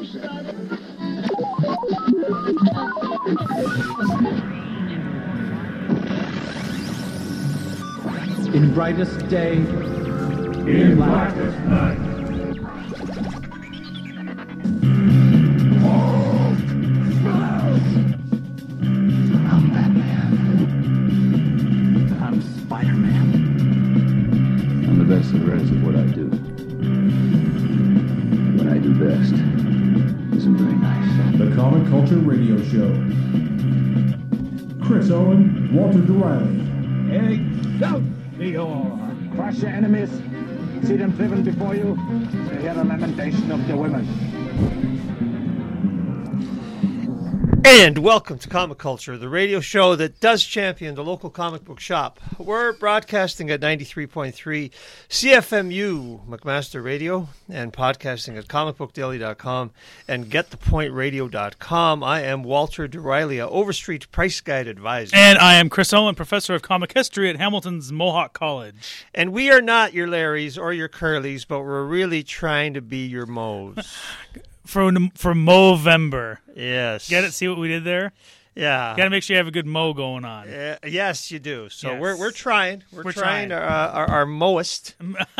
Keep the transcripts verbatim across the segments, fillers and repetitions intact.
In brightest day, in blackest night. I'm Batman. I'm Spider-Man. I'm the best of the rest of what I do. What I do best isn't very nice. The Comic Culture Radio Show. Chris Owen, Walter DeRiley. Excelsior! Crush your enemies, see them driven before you, to hear the lamentation of your women. And welcome to Comic Culture, the radio show that does champion the local comic book shop. We're broadcasting at ninety-three point three C F M U McMaster Radio and podcasting at comic book daily dot com and get the point radio dot com. I am Walter DeRiley, Overstreet Price Guide Advisor. And I am Chris Owen, Professor of Comic History at Hamilton's Mohawk College. And we are not your Larrys or your Curlys, but we're really trying to be your Moes. For for Movember. Yes. Get it? See what we did there? Yeah. Got to make sure you have a good mo going on. Uh, yes, you do. So Yes. we're we're trying. We're, We're trying, trying. our our, our most,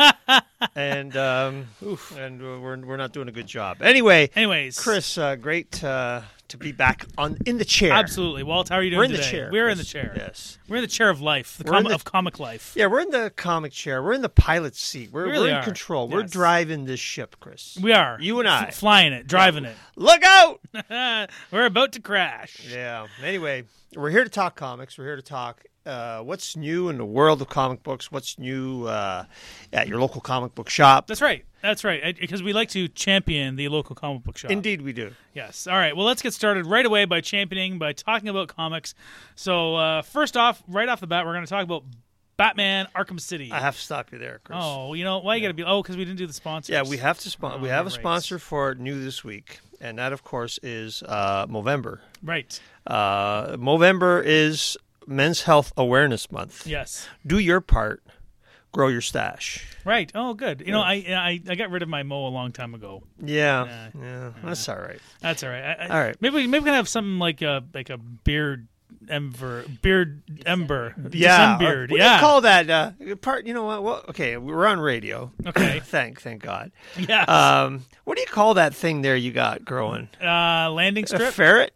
and um, and we're we're not doing a good job. Anyway, Anyways. Chris, uh, great uh, to be back on in the chair. Absolutely. Walt, how are you doing We're in today? the chair. We're in Chris. the chair. Yes. We're in the chair of life, the, We're in com- the- of comic life. Yeah, we're in the comic chair. We're in the pilot seat. We're, We really we're in are. control. We're Yes. driving this ship, Chris. We are. You and I. F- flying it, driving Look out! it. We're about to crash. Yeah. Anyway, we're here to talk comics. We're here to talk uh, what's new in the world of comic books, what's new uh, at your local comic book shop. That's right. That's right. Because we like to champion the local comic book shop. Indeed we do. Yes. All right. Well, let's get started right away by championing, by talking about comics. So, uh, first off, right off the bat, we're going to talk about Batman Arkham City. I have to stop you there, Chris. Oh, you know, why you got to be... Oh, because we didn't do the sponsors. Yeah, we have to spon- Oh, we have a right. sponsor for new this week, and that, of course, is uh, Movember. Right. Uh, Movember is Men's Health Awareness Month. Yes. Do your part. Grow your stash. Right. Oh, good. You know, I, I I got rid of my mow a long time ago. Yeah, Yeah. yeah, that's all right. That's all right. I, I, All right. Maybe we maybe we can have something like a like a beard ember beard ember. Yeah, beard. or what Yeah. do you call that uh, part? You know what? Well, okay, we're on radio. Okay. thank, thank God. Yes. Um, what do you call that thing there you got growing? uh, landing A strip. ferret?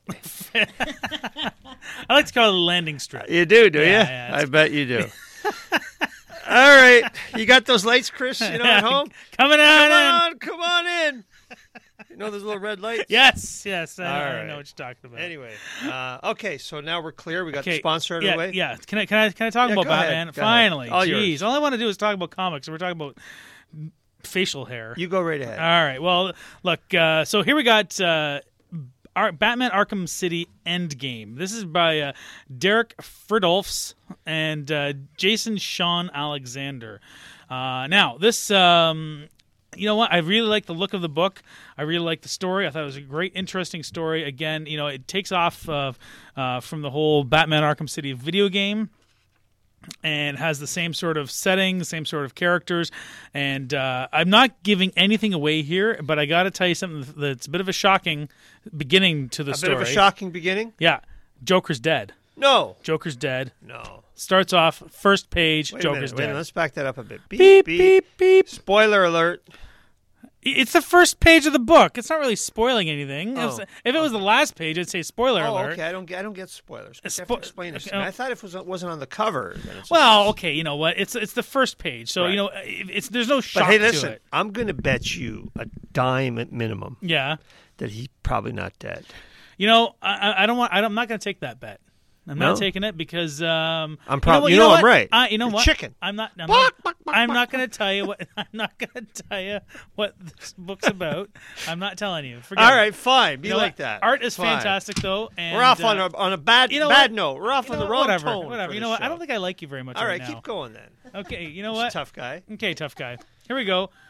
I like to call it a landing strip. You do, do Yeah, you? yeah, I bet you do. All right, you got those lights, Chris? You know, at home. Coming on Come in. on, come on in. You know those little red lights? Yes. Yes. I, All I right. know what you're talking about. Anyway, uh, okay, so now we're clear. We got Okay, the sponsor out yeah, of the way. Yeah. Can I can I can I talk Yeah, about go ahead, Batman? go ahead. Finally. All Jeez. yours. All I want to do is talk about comics. So we're talking about facial hair. You go right ahead. All right. Well, look. Uh, so here we got uh, Ar- Batman: Arkham City Endgame. This is by uh, Derek Fridolfs and uh, Jason Sean Alexander. Uh, now, this. Um, You know what? I really like the look of the book. I really like the story. I thought it was a great, interesting story. Again, you know, it takes off uh, uh, from the whole Batman Arkham City video game and has the same sort of setting, the same sort of characters. And uh, I'm not giving anything away here, but I got to tell you something that's a bit of a shocking beginning to the a story. bit of a shocking beginning? Yeah. Joker's dead. No. Joker's dead. No. Starts off, first page, Wait a Joker's minute, wait a dead. minute, let's back that up a bit. Beep, Beep, beep, beep, beep. Spoiler alert. It's the first page of the book. It's not really spoiling anything. Oh. If, if it was the last page, it'd say spoiler Oh, alert. okay. I don't get. I don't get spoilers. You have Spo- to explain this okay, to me. oh. I thought if it was, wasn't on the cover. Then it's Well, okay, you know what? It's it's the first page, so Right. you know it's there's no shock but hey, to listen. it. I'm going to bet you a dime at minimum Yeah, that he's probably not dead. you know I, I- I don't want. I don't, I'm not going to take that bet. I'm No? not taking it because um, I'm prob- You you know what? I'm right. I, you know You're what? chicken. I'm not. I'm Bark, not, bark, bark, I'm bark. not going to tell you what. I'm not going to tell you what this book's about. I'm not telling you. Forget All it. right, fine. Be You know like what? that. Art is Fine. fantastic, though. And, We're off uh, on a on a bad you know bad what? note. We're off you on know the what? wrong whatever, tone. Whatever. for You the know what? I show. don't think I like you very much All right right, now. keep going then. Okay, you know He's a what? tough guy. Okay, tough guy. Here we go.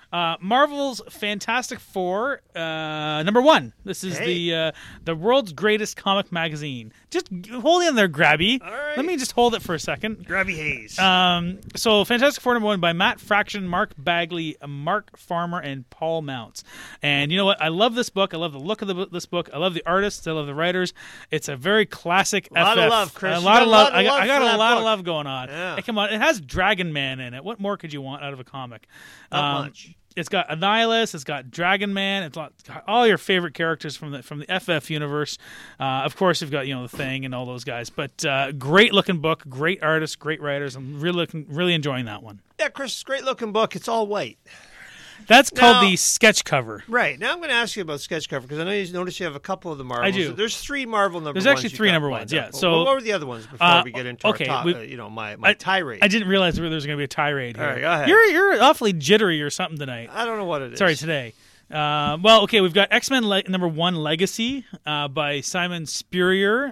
Uh, Marvel's Fantastic Four, uh, number one. This is Hey. the uh, the world's greatest comic magazine. Just hold in there, Grabby. All right. Let me just hold it for a second. Grabby Hayes. Um, so, Fantastic Four number one by Matt Fraction, Mark Bagley, Mark Farmer, and Paul Mounts. And you know what? I love this book. I love the look of the, this book. I love the artists. I love the writers. It's a very classic A lot F F. of love, Chris. A You lot got of a love. lot of I got, love I got for a that lot of book. love going on. Yeah. Hey, come on. It has Dragon Man in it. What more could you want out of a comic? Not Um, much. It's got Annihilus. It's got Dragon Man. It's got all your favorite characters from the from the F F universe. Uh, of course, you've got you know the Thing and all those guys. But uh, great looking book, great artists, great writers. I'm really looking, really enjoying that one. Yeah, Chris, it's a great looking book. It's all white. That's called Now- the sketch cover. Right. Now I'm going to ask you about sketch cover because I know you notice you have a couple of the Marvels. I do. There's three Marvel number There's ones. actually you three got number lined ones, up. yeah. Well, So- what were the other ones before Uh, we get into okay, our top, we- uh, you know, my, my I, tirade? I didn't realize there was going to be a tirade here. All right, go ahead. You're you're awfully jittery or something tonight. I don't know what it is. Sorry, today. Uh, well, okay, we've got X-Men Le- number one Legacy uh, by Simon Spurrier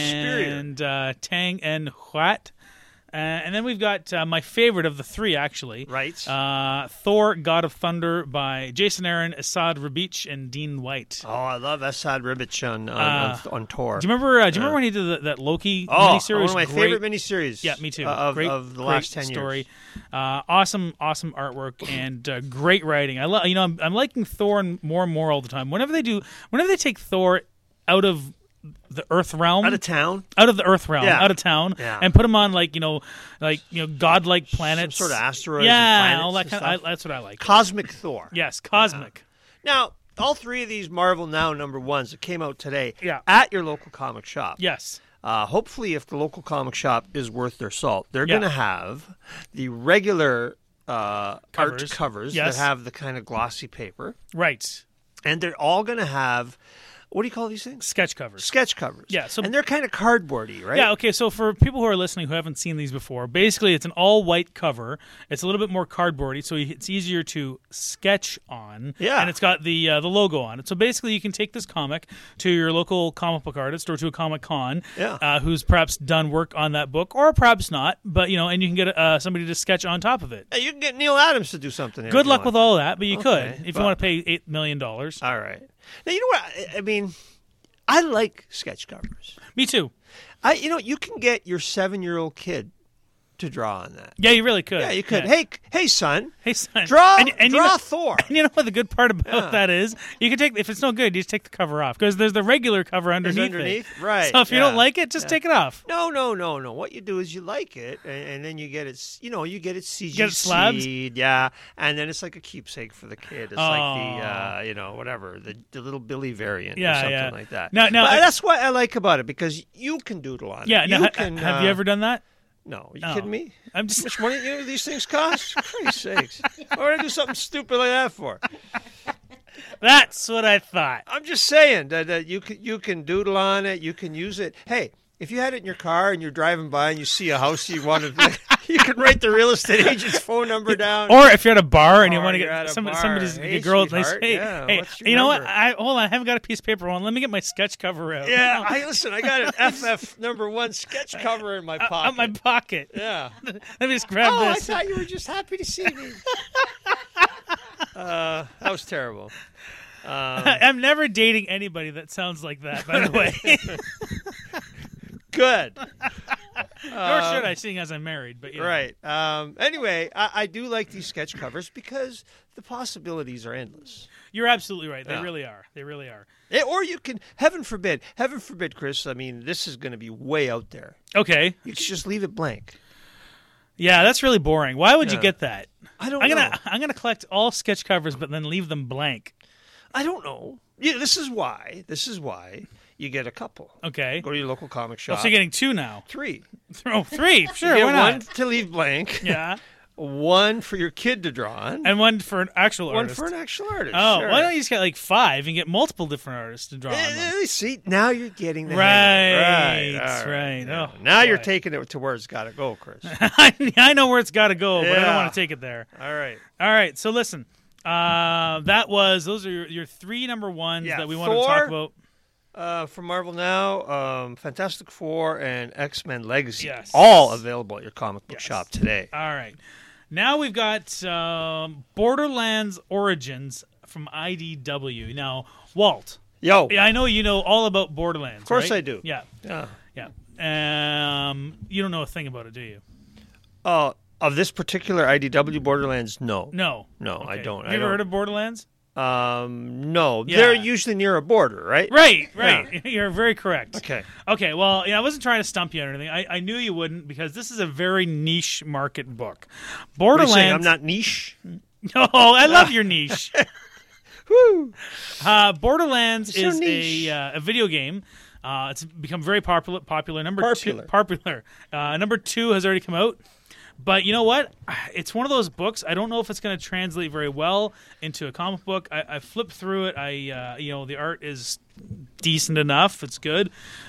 and uh, Tang and Huat. Uh, and then we've got uh, my favorite of the three, actually. Right. Uh, Thor, God of Thunder by Jason Aaron, Assad Rabich, and Dean White. Oh, I love Assad Ribic on on, Uh, on, on tour. Do you remember? Uh, do you remember when he did the, that Loki oh, miniseries? one of my Great- favorite miniseries. Yeah, me too. uh, of, great, of the great last ten story. years. Uh, awesome, awesome artwork and uh, great writing. I love. You know, I'm, I'm liking Thor more and more all the time. Whenever they do, whenever they take Thor out of the Earth realm, Out of town. out of the Earth realm, Yeah. out of town, Yeah. and put him on like you know, like you know, godlike planets, sort of asteroids yeah, and planets all that and kind. stuff. Of, I, that's what I like. Cosmic Thor. yes, cosmic. Now, all three of these Marvel Now number ones that came out today Yeah. at your local comic shop. Yes. Uh, hopefully, if the local comic shop is worth their salt, they're Yeah. going to have the regular uh, Covers. art covers Yes. that have the kind of glossy paper, Right. and they're all going to have, what do you call these things? Sketch covers. Sketch covers. Yeah, so- and they're kind of cardboardy, right? Yeah, okay, so for people who are listening who haven't seen these before, basically it's an all-white cover. It's a little bit more cardboardy, so it's easier to sketch on. Yeah. And it's got the uh, the logo on it. So basically you can take this comic to your local comic book artist or to a Comic Con Yeah. uh, who's perhaps done work on that book, or perhaps not, but, you know, and you can get uh, somebody to sketch on top of it. Hey, you can get Neil Adams to do something. there Good if you luck want. with all that, but you Okay, could if but- you want to pay eight million dollars. All right. Now, you know what? I, I mean, I like sketch covers. Me too. I, you know, you can get your seven-year-old kid to draw on that. Yeah, you really could. Yeah, you could. Yeah. Hey, hey, son, Hey, son. draw, And- and you draw know- Thor. And you know what the good part about Yeah. that is? You can take if it's no good, you just take the cover off because there's the regular cover underneath, underneath? it. Right, So if you yeah, don't like it, just yeah. take it off. No, no, no, no. What you do is you like it, and, and then you get it. s- You know, you get it C G Get it slabs? yeah, and then it's like a keepsake for the kid. It's like the, Aw. uh, you know, whatever the, the little Billy variant, or Yeah, something yeah. like that. Now- now, But I- that's what I like about it because you can doodle on Yeah. it. Now, you ha- can. have uh, you ever done that? No, you Oh. kidding me? I'm just. How much money you know these things cost? Christ's sakes! Why would I do something stupid like that for? That's what I thought. I'm just saying that, that you can you can doodle on it. You can use it. Hey, if you had it in your car and you're driving by and you see a house you want to, you can write the real estate agent's phone number down. Or if you're at a bar and you Or want to you're at get a somebody, bar. somebody's Hey, a girl, they say, sweetheart, hey, yeah, hey, what's your you know what? number? I hold on, I haven't got a piece of paper on. Let me get my sketch cover out. yeah, I listen. I got an F F number one sketch cover in my Out pocket. of my pocket. yeah. Let me just grab Oh, I this. thought you were just happy to see me. uh, that was terrible. Um, I'm never dating anybody that sounds like that. By the way, good. nor should I, seeing as I'm married. But you know. Right. Um, anyway, I, I do like these sketch covers because the possibilities are endless. You're absolutely right. They Yeah. really are. They really are. Eh, Or you can, heaven forbid, heaven forbid, Chris. I mean, this is going to be way out there. Okay. You can just leave it blank. Yeah, that's really boring. Why would you Yeah. get that? I don't I'm know. gonna I'm gonna collect all sketch covers, but then leave them blank. I don't know. Yeah, this is why. This is why you get a couple. Okay. Go to your local comic Oh, shop. so you're getting two now. three. Oh, three. Sure, You get why not? one to leave blank. Yeah, One for your kid to draw on. and one for an actual one artist. for an actual artist. Oh, sure. why don't you just get like five and get multiple different artists to draw on them? Eh, See, now you're getting the hang of it. Right, all right. yeah. Oh, now you're boy. taking it to where it's got to go, Chris. I know where it's got to go, but I don't Yeah. want to take it there. All right. All right, so listen. Uh, that was those are your, your three number ones Yeah, that we wanted to Thor, talk about. Uh, from Marvel Now, um, Fantastic Four and X-Men Legacy. Yes. All available at your comic book Yes. shop today. All right. Now we've got um, Borderlands Origins from I D W. Now, Walt. Yo. Yeah, I know you know all about Borderlands. Of course right? I do. Yeah. Yeah. Yeah. Um, you don't know a thing about it, do you? Uh, of this particular I D W Borderlands, no. No. No, I Okay. don't. Have I you ever don't. heard of Borderlands? Um, no. Yeah. They're usually near a border, right? Right, right. You're very correct. Okay. Okay, well, yeah, I wasn't trying to stump you or anything. I, I knew you wouldn't because this is a very niche market book. What are you Borderlands. saying? I'm not niche? Oh, I love your niche. Woo! Uh, Borderlands You're so is niche. a, uh, a video game. Uh, it's become very popular. Popular number Popular. two. Popular. Uh, number two has already come out. But you know what? It's one of those books. I don't know if it's going to translate very well into a comic book. I, I flipped through it. I, uh, you know, the art is decent enough. It's good.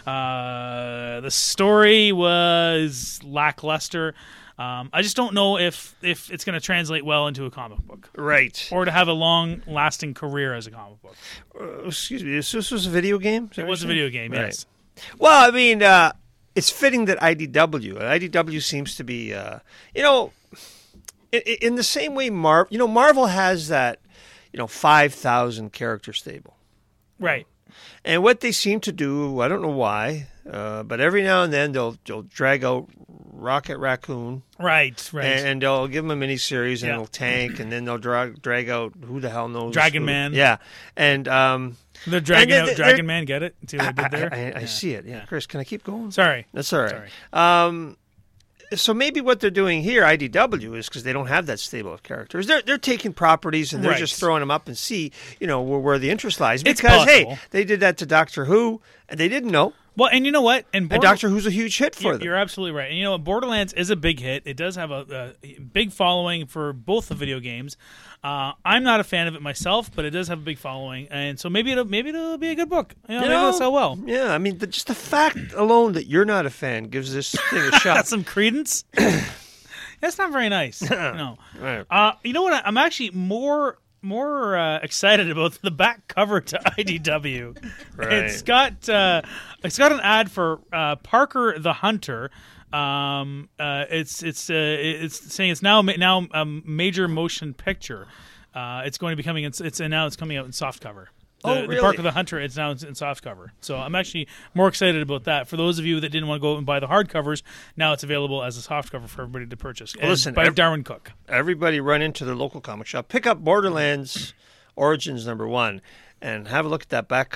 Uh, the story was lackluster. Um, I just don't know if if it's going to translate well into a comic book Right. or to have a long-lasting career as a comic book. Uh, excuse me. This, this was a video game? Is that It what was a you're saying? video game, Right. yes. Well, I mean, uh, it's fitting that I D W. I D W seems to be, uh, you know, in, in the same way Marvel, you know, Marvel has that, you know, five thousand character stable. Right. And what they seem to do, I don't know why, uh, but every now and then they'll, they'll drag out Rocket Raccoon. Right, right. And, and they'll give him a miniseries, and Yeah. it'll tank, and then they'll drag drag out who the hell knows Dragon who. Man. Yeah, and um, They're dragging and out they- Dragon they're- Man, get it? See what I did there? I, I, I Yeah. see it. Yeah. Chris, can I keep going? Sorry. That's all right. Um, so maybe what they're doing here, I D W, is because they don't have that stable of characters. They're they're taking properties and they're Right. just throwing them up and see, you know, where, where the interest lies. It's Because hey, possible. they did that to Doctor Who, and they didn't know. Well, and you know what? And, And Border- Doctor Who's a huge hit for you're, them. you're absolutely right. And you know what? Borderlands is a big hit. It does have a, a big following for both the video games. Uh, I'm not a fan of it myself, but it does have a big following, and so maybe it'll maybe it'll be a good book. You know, You maybe know, it'll sell well. Yeah, I mean, the, just the fact alone that you're not a fan gives this thing a shot. Got some credence. That's not very nice. No. Right. Uh, you know what? I'm actually more more uh, excited about the back cover to I D W. Right. It's got uh, it's got an ad for uh, Parker the Hunter. Um, uh, it's it's uh, it's saying it's now now a major motion picture. Uh, it's going to be coming. It's it's and now it's coming out in soft cover. The, Oh, the really? Parker the Hunter. It's now in soft cover. So I'm actually more excited about that. For those of you that didn't want to go out and buy the hardcovers, now it's available as a soft cover for everybody to purchase. Well, And listen, by ev- Darwin Cook. Everybody run into their local comic shop, pick up Borderlands Origins number one, and have a look at that back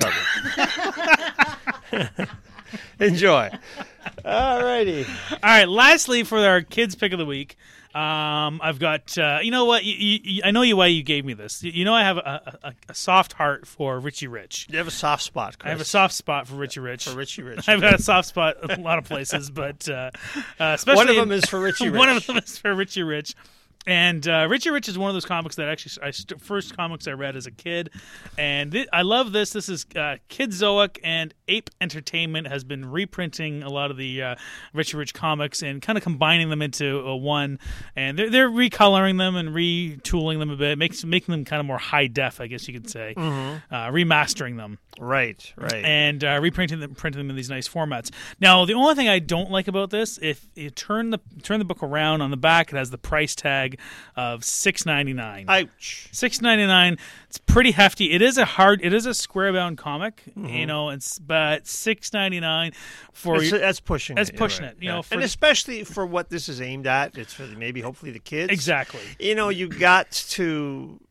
cover. Enjoy. All righty. All right. Lastly, for our kids' pick of the week, um, I've got. Uh, you know what? You, you, I know you why you gave me this. You, you know I have a, a, a soft heart for Richie Rich. You have a soft spot, Chris. I have a soft spot for Richie Rich. for Richie Rich. I've got a soft spot in a lot of places, but uh, uh, especially One of in- them is for Richie Rich. One of them is for Richie Rich. And uh, Richie Rich is one of those comics that actually I st- first comics I read as a kid, and th- I love this. This is uh, Kid Zoic and Ape Entertainment has been reprinting a lot of the uh, Richie Rich comics and kind of combining them into a one, and they're they're recoloring them and retooling them a bit, makes making them kind of more high def, I guess you could say, Mm-hmm. uh, remastering them. Right, right. And uh, reprinting them, printing them in these nice formats. Now, the only thing I don't like about this, if you turn the turn the book around on the back, it has the price tag of six ninety nine. Ouch. Six ninety nine. It's pretty hefty. It is a hard. It is a square bound comic, you know. It's but six ninety nine for It's- your- that's pushing that's it. you're pushing right. it, you know, for- and especially for what this is aimed at. It's for maybe, hopefully, the kids. exactly. You know, you got to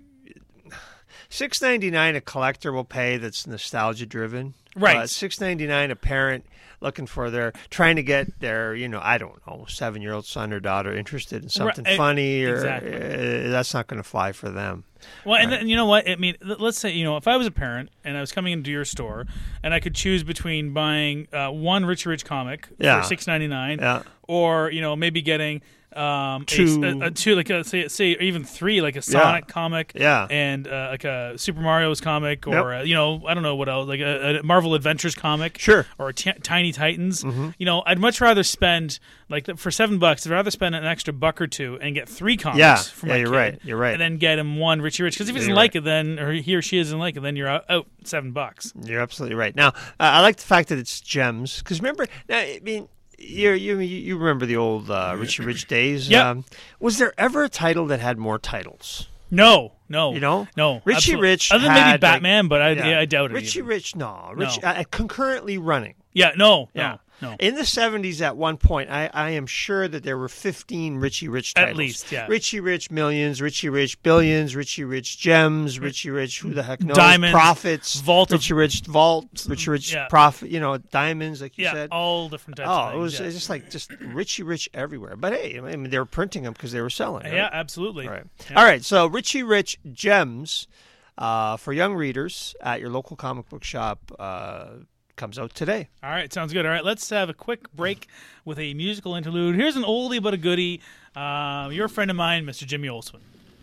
six ninety nine. A collector will pay that's nostalgia driven. Right. Uh, six ninety nine. A parent looking for their trying to get their you know I don't know seven year old son or daughter interested in something Right, funny or exactly. uh, that's not going to fly for them. Well, and then, you know what? I mean, th- let's say, you know, if I was a parent and I was coming into your store and I could choose between buying uh, one Richie Rich comic Yeah. for six ninety nine, Yeah. or you know maybe getting um, Two. a, a, a two like a, say say even three like a Sonic comic, Yeah. and uh, like a Super Mario's comic, or Yep. uh, you know I don't know what else, like a, a Marvel Adventures comic, Sure. or a t- Tiny Titans. You know, I'd much rather spend like the, for seven bucks. I'd rather spend an extra buck or two and get three comics. Yeah. for Yeah, my you're kid, right. You're right. And then get him one Richie Rich, because if he Yeah, doesn't you're like right. it, then or he or she doesn't like it, then you're out, out seven bucks. You're absolutely right. Now, uh, I like the fact that it's gems because remember, now, I mean, you you you remember the old uh, Richie Rich days? Yep. Um, was there ever a title that had more titles? No, no, You know? no. Richie absolutely. Rich other than had, maybe like- Batman, but I, Yeah. yeah, I doubt it. Richie even. Rich, no. Rich, No. Uh, concurrently running. Yeah, no, Yeah. no, no. In the seventies, at one point, I, I am sure that there were fifteen Richie Rich At titles. least, yeah. Richie Rich Millions, Richie Rich Billions, Richie Rich Gems, Richie Rich who the heck knows? Diamonds, Profits, Vault of- Richie Rich Vault, Richie Rich Yeah. Profit, you know, Diamonds, like you Yeah, said. all different types of Oh, things. it was yeah. it's just like just Richie Rich everywhere. But hey, I mean, they were printing them because they were selling. Right? Yeah, absolutely. All right. Yeah. All right. So Richie Rich Gems uh, for young readers at your local comic book shop uh, comes out today. All right, sounds good. All right, let's have a quick break with a musical interlude. Here's an oldie but a goodie. Uh, you're a friend of mine, Mister Jimmy Olsen.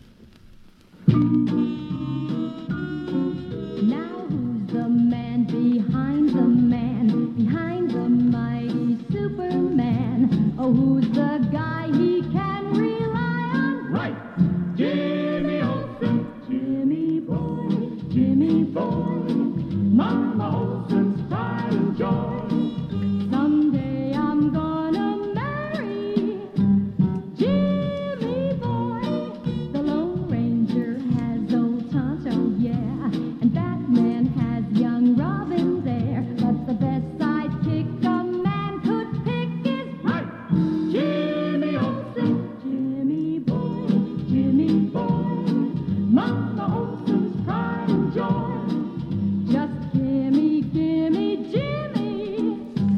Now who's the man behind the man, behind the mighty Superman? Oh, who's the guy he can rely on? Right. Jimmy Olsen. Jimmy boy, Jimmy boy. Mama Olsen's pride and joy. Someday I'm gonna marry Jimmy boy. The Lone Ranger has old Tonto, yeah, and Batman has young Robin there. But the best sidekick a man could pick is Right. Jimmy Olsen. Jimmy boy, Jimmy boy. Mama Olsen's pride and joy. Just gimme, gimme, Jimmy.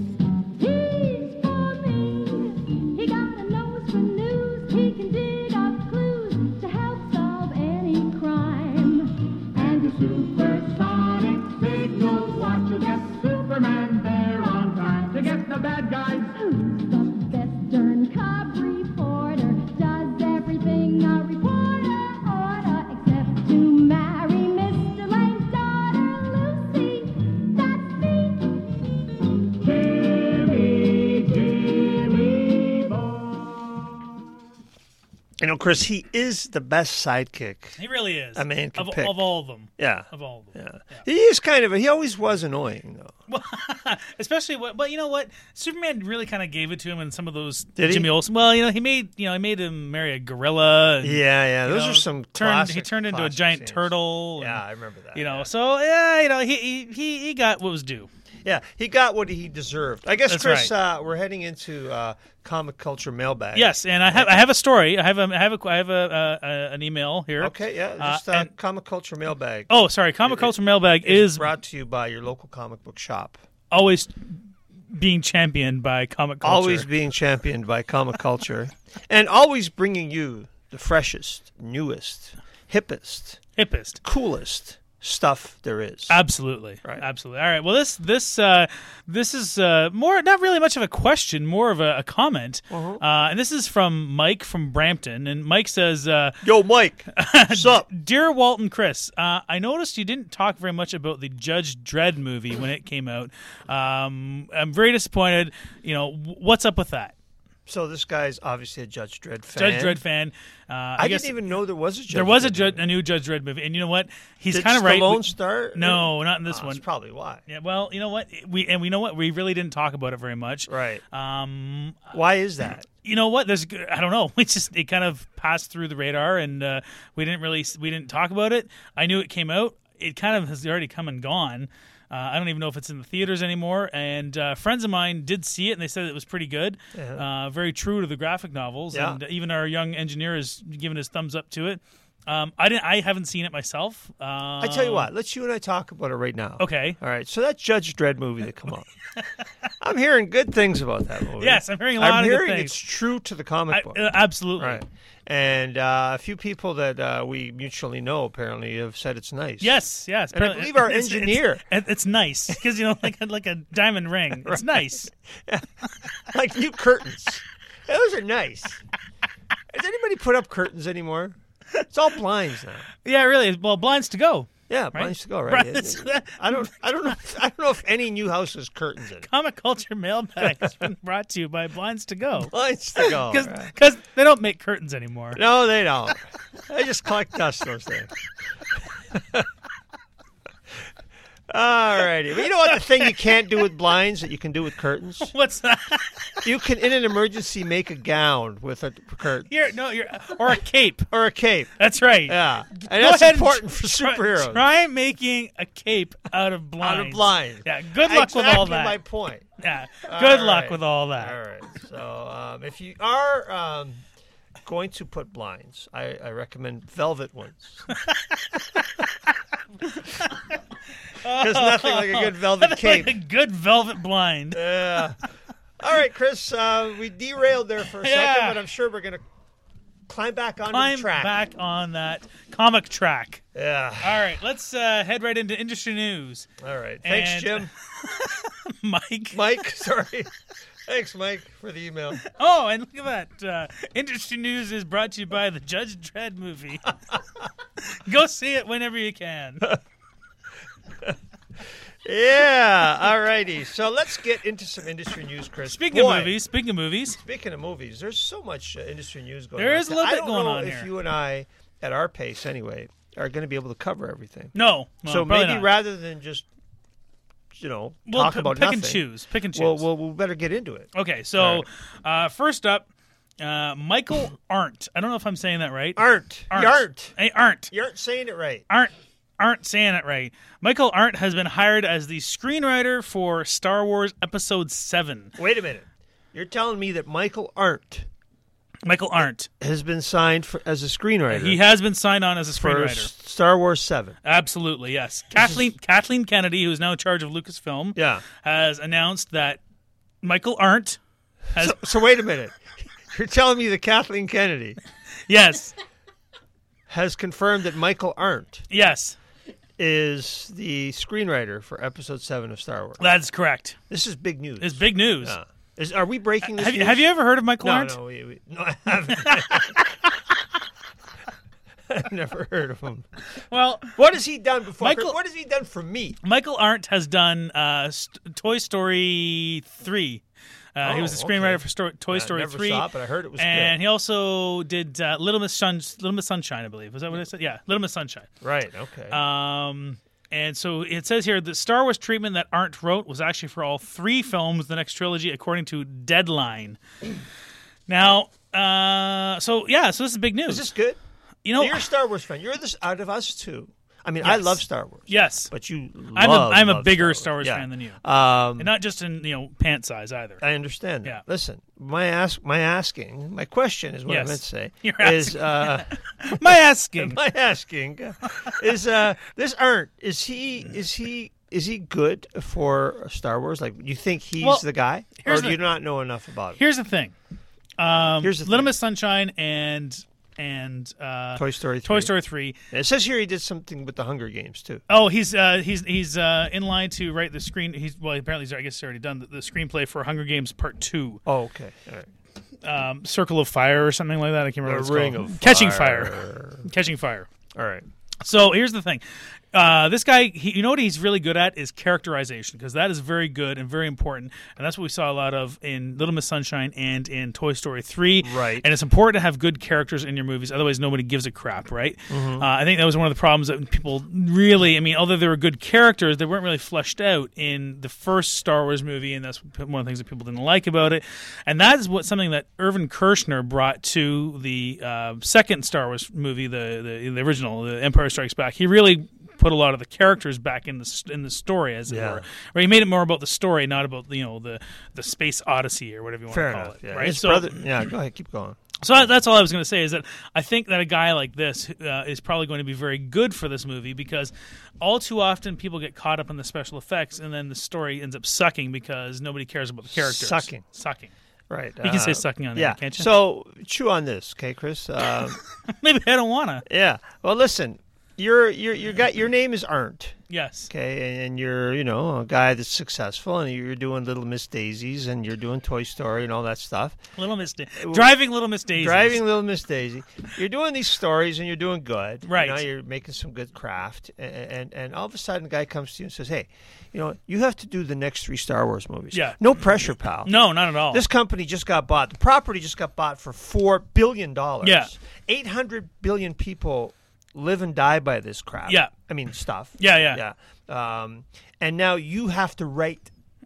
He's for me. He got a nose for news. He can dig up clues to help solve any crime. And the supersonic signal watch will get Superman there on time to get the bad guys. Who's the best darn cub reporter? Does everything a reporter order except to marry Mister Lane's daughter, Lucy. That's me. Jimmy, Jimmy boy. You know, Chris, he is the best sidekick. He really is. A man can of, pick. of all of them. Yeah. Of all of them. Yeah. He is kind of. A, he always was annoying, though. Well, especially what, but you know what? Superman really kind of gave it to him in some of those Did he? Jimmy Olsen. Well, you know, he made you know he made him marry a gorilla. And, Yeah, yeah. you Those know, are some turned. classic, He turned into a classic giant scenes. turtle. and, Yeah, I remember that. You know, yeah. so yeah, you know, he he he, he got what was due. Yeah, he got what he deserved. I guess, That's Chris, right. uh, we're heading into uh, comic culture mailbag. Yes, and I have I have a story. I have a I have a I have a, uh, uh, an email here. Okay, yeah. Uh, Just uh, and- comic culture mailbag. Oh, sorry. Comic It- Culture Mailbag is is brought to you by your local comic book shop. always being championed by Comic Culture. Always being championed by comic culture, and always bringing you the freshest, newest, hippest, hippest. coolest stuff there is. Absolutely, Right. absolutely. All right. Well, this this uh, this is uh, more not really much of a question, more of a, a comment. Uh-huh. Uh, and this is from Mike from Brampton, and Mike says, uh, Yo, Mike, what's up? "Dear Walt and Chris, uh, I noticed you didn't talk very much about the Judge Dredd movie when it came out. Um, I'm very disappointed. You know, w- what's up with that?" So this guy's obviously a Judge Dredd fan. Judge Dredd fan. Uh, I, I, guess didn't even know there was a Judge there was a, Dredd Judge, movie. a new Judge Dredd movie, and you know what? He's Did kind of right. Stallone We- star? No, not in this Oh, one. That's probably why. Yeah, well, you know what? We and we know what we really didn't talk about it very much. Right. Um, Why is that? you know what? There's I don't know. We just it kind of passed through the radar, and uh, we didn't really we didn't talk about it. I knew it came out. It kind of has already come and gone. Uh, I don't even know if it's in the theaters anymore. And uh, friends of mine did see it, and they said it was pretty good. Yeah. Uh, very true to the graphic novels, Yeah. and even our young engineer is giving his thumbs up to it. Um, I didn't. I haven't seen it myself. Uh, I tell you what, let's you and I talk about it right now. Okay. All right. So that Judge Dredd movie that come on. I'm hearing good things about that movie. Yes, I'm hearing a lot I'm of good hearing things. it's true to the comic I, book. uh, absolutely. Right. And uh, a few people that uh, we mutually know apparently have said it's nice. Yes, yes. And I believe our It's- it's- engineer. It's, it's nice because you know, like a, like a diamond ring. It's nice. Like new curtains. Those are nice. Does anybody put up curtains anymore? It's all blinds now. Yeah, really. Well, blinds to go. Yeah, Right? blinds to go, right? Right, It- that's- it- I don't I don't know I don't know if any new house has curtains in it. Comic Culture Mailbag has been brought to you by Blinds to Go. Blinds to go. Because right? they don't make curtains anymore. No, they don't. They just collect dust, those things. All righty. But you know what? The thing you can't do with blinds that you can do with curtains? What's that? You can, in an emergency, make a gown with a curtain. You're, no, you're or a cape. Or a cape. That's right. Yeah. And Go that's ahead and important for try- superheroes. Try making a cape out of blinds. Out of blinds. Yeah. Good luck exactly with all that. my point. Yeah. Good All luck right. with all that. All right. So um, if you are um, going to put blinds, I, I recommend velvet ones. There's nothing like a good velvet cape. Like a good velvet blind. Yeah. All right, Chris. Uh, we derailed there for a Yeah. second, but I'm sure we're going to climb back onto Climb the track. back on that comic track. Yeah. All right, let's uh, head right into industry news. All right. Thanks, And- Jim. Mike. Mike, sorry. Thanks, Mike, for the email. Oh, and look at that. Uh, industry news is brought to you by the Judge Dredd movie. Go see it whenever you can. Yeah. All righty. So let's get into some industry news, Chris. Speaking Boy, of movies, speaking of movies, Speaking of movies, there's so much uh, industry news going There on. is a little I bit don't going know on if here. you and I, at our pace anyway, are going to be able to cover everything. no. no so probably maybe not. rather than just, you know, we'll talk p- about pick nothing, and choose. Pick and choose. Well, well, we better get into it. okay, so All uh, first up, uh, Michael Arndt. I don't know if I'm saying that right. Arndt. Arndt. You aren't. Hey, Arndt. You aren't saying it right. Aren't aren't saying it right. Michael Arndt has been hired as the screenwriter for Star Wars Episode Seven. Wait a minute. You're telling me that Michael Arndt Michael Arndt. has been signed for, as a screenwriter He has been signed on as a for screenwriter. S- Star Wars seven. Absolutely, yes. Kathleen Kathleen Kennedy, who is now in charge of Lucasfilm, Yeah. has announced that Michael Arndt has So, so wait a minute. You're telling me that Kathleen Kennedy yes, has confirmed that Michael Arndt yes, is the screenwriter for Episode seven of Star Wars. that's correct. This is big news. It's big news. Yeah. Is, are we breaking this Have you, news? have you ever heard of Michael No, Arndt? no, we, we, no, I haven't. I've never heard of him. Well, What has he done before? Michael- What has he done for me? Michael Arndt has done uh, St- Toy Story three. Uh, he Oh, was the screenwriter okay. for Sto- Toy I Story never three. saw it, but I heard it was and good. he also did uh, Little Miss Sun- Little Miss Sunshine, I believe. Was that what I said? Yeah, Little Miss Sunshine. Right, okay. Um, and so it says here the Star Wars treatment that Arndt wrote was actually for all three films of the next trilogy, according to Deadline. Now, uh, so yeah, so this is big news. is this good? you know, You're a Star Wars fan. You're this out of us two. I mean, I Yes. love Star Wars. yes, But you I'm love, a I'm a love bigger Star Star Wars Yeah. fan than you, Um, and not just in you know pant size either. I understand that. Yeah. Listen, my ask, my asking, my question is what Yes. I meant to say. You're is uh, My asking. my asking is uh, this Arndt, is he is he is he good for Star Wars? Like, you think he's Well, the guy, or here's do the- you not know enough about him? Here's the thing. Um, Here's the Little thing. Miss Sunshine and and uh, Toy Story three. Toy Story three. And it says here he did something with the Hunger Games too. Oh, he's uh, he's he's uh, in line to write the screen. He's well, apparently he's I guess he's already done the, the screenplay for Hunger Games Part Two, Oh, okay. All right. um, Circle of Fire or something like that. I can't remember. The what it's Ring called. of Catching Fire. Fire. Catching Fire. All right. So here's the thing. Uh, this guy, he, you know what he's really good at is characterization, because that is very good and very important, and that's what we saw a lot of in Little Miss Sunshine and in Toy Story three. Right. And it's important to have good characters in your movies, otherwise nobody gives a crap, right? Mm-hmm. Uh, I think that was one of the problems that people really, I mean, although they were good characters, they weren't really fleshed out in the first Star Wars movie, and that's one of the things that people didn't like about it. And that is what something that Irvin Kershner brought to the uh, second Star Wars movie, the, the the original, The Empire Strikes Back. He really put a lot of the characters back in the in the story, as it Yeah. were. Right? He made it more about the story, not about you know the the space odyssey or whatever you want Fair to call enough. it. Yeah. Right? His So, brother. Yeah. Go ahead. Keep going. so that- that's all I was going to say is that I think that a guy like this uh, is probably going to be very good for this movie, because all too often people get caught up in the special effects and then the story ends up sucking because nobody cares about the characters. Sucking. Sucking. Right. You can say uh, sucking on Yeah. there, can't you? So chew on this, okay, Chris? Um, Maybe I don't want to. yeah. Well, listen. You're you're you got your name is Arndt. Yes. Okay, and you're, you know, a guy that's successful, and you're doing Little Miss Daisies, and you're doing Toy Story and all that stuff. Little Miss da- Driving Little Miss Daisy. Driving Little Miss Daisy. You're doing these stories, and you're doing good. Right. You know, you're making some good craft, and, and, and all of a sudden, a guy comes to you and says, hey, you know, you have to do the next three Star Wars movies. Yeah. No pressure, pal. No, not at all. This company just got bought. The property just got bought for four billion dollars. Yeah. eight hundred billion people live and die by this crap. Yeah. I mean, stuff. Yeah, yeah. Yeah. Um, and now you have to write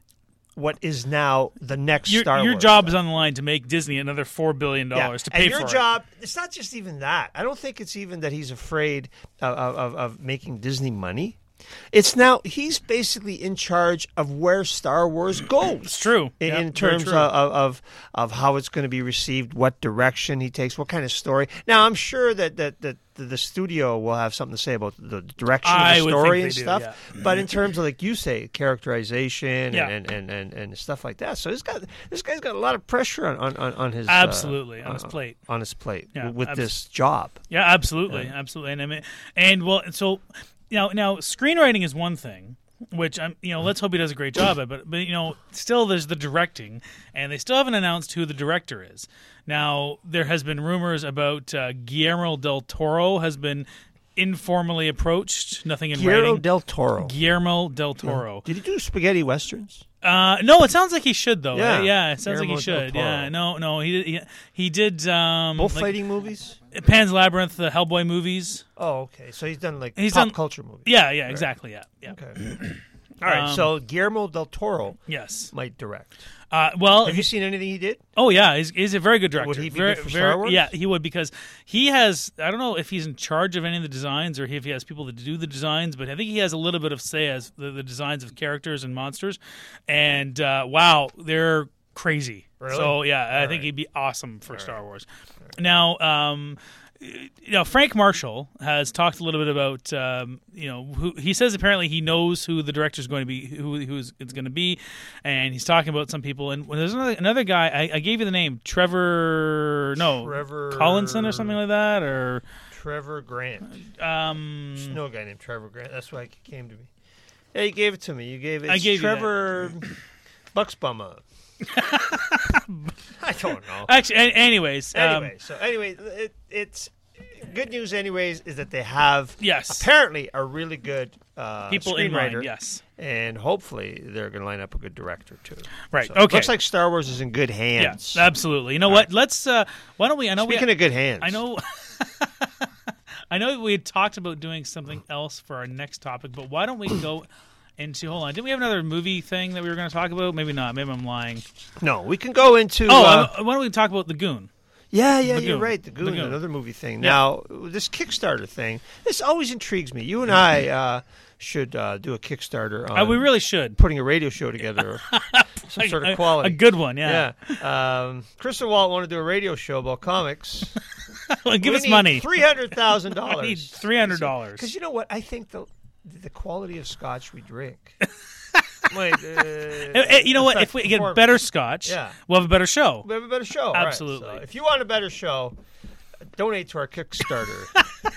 what is now the next Your, Star your Wars job stuff. is on the line to make Disney another four billion dollars to pay and your for job, it's not just even that. I don't think it's even that he's afraid of, of, of making Disney money. It's now he's basically in charge of where Star Wars goes. It's true. In, Yeah, in very terms of, true. of, of of how it's going to be received, what direction he takes, what kind of story. Now, I'm sure that, that, that the, the studio will have something to say about the direction I of the would story think and they do, stuff. yeah. But in terms of, like you say, characterization Yeah. and, and, and, and stuff like that. So this guy, this guy's got a lot of pressure on, on, on, on his... uh, Absolutely, on his uh, plate. On his plate Yeah, with abs- this job. Yeah, absolutely, absolutely. And I mean, and well, so now, now screenwriting is one thing, which I'm, you know, let's hope he does a great job at. But, but you know, still there's the directing, and they still haven't announced who the director is. Now, there has been rumors about uh, Guillermo del Toro has been informally approached. Nothing in Guillermo writing. del Toro. Guillermo del Toro. Did he do spaghetti westerns? Uh, no, it sounds like he should though. Yeah. right? yeah, it sounds Guillermo like he del should. Toro. Yeah, no, no, he did. He, he did. Um, Bullfighting like movies? Pan's Labyrinth, the Hellboy movies. Oh, okay. So he's done like He's pop done- culture movies. Yeah, yeah, exactly. Yeah, yeah. Okay. All right. Um, so Guillermo del Toro Yes. might direct. Uh, well, Have you seen anything he did? oh yeah, he's, he's a very good director. Would he be very, good for very, Star Wars? Yeah, he would because he has. I don't know if he's in charge of any of the designs or if he has people that do the designs, but I think he has a little bit of say as the, the designs of characters and monsters. And uh, wow, they're crazy. Really? So yeah, I All think right. he'd be awesome for Star Wars. Now, um, you know, Frank Marshall has talked a little bit about, um, you know, who, he says apparently he knows who the director is going to be, who who's it's going to be, and he's talking about some people. And there's another, another guy. I, I gave you the name Trevor, no, Trevor Collinson or something like that, or Trevor Grant. um, There's no guy named Trevor Grant. That's why it came to me. Yeah, you gave it to me. You gave it. I it's gave you that. Trevor Bucksbummer. I don't know. actually, a- anyways, um, Anyway, so anyway, it, it's good news. Anyways, is that they have Yes. apparently a really good uh, people in screenwriter. mind, yes. And hopefully they're going to line up a good director too. Right, So okay. It looks like Star Wars is in good hands. Yeah, absolutely. You know what? Let's. Uh, why don't we? I know Speaking we. of good hands, I know. I know we had talked about doing something else for our next topic, but why don't we go into? Hold on, didn't we have another movie thing that we were going to talk about? Maybe not. Maybe I'm lying. No, we can go into. Oh, uh, uh, why don't we talk about The Goon? yeah, yeah, Lagoon. you're right. The Goon, Lagoon. another movie thing. Yeah. Now, this Kickstarter thing, this always intrigues me. You and I uh, should uh, do a Kickstarter on Uh, we really should. putting a radio show together, some sort A- of quality. A good one, yeah. Yeah. Um, Chris and Walt want to do a radio show about comics. Well, give We us need money. Three hundred thousand I need dollars. three hundred dollars. Because you know what? I think the the quality of scotch we drink. might, uh, You know what? affect If we get performance. better scotch, Yeah. we'll have a better show. we have a better show. right. Absolutely. So if you want a better show, donate to our Kickstarter.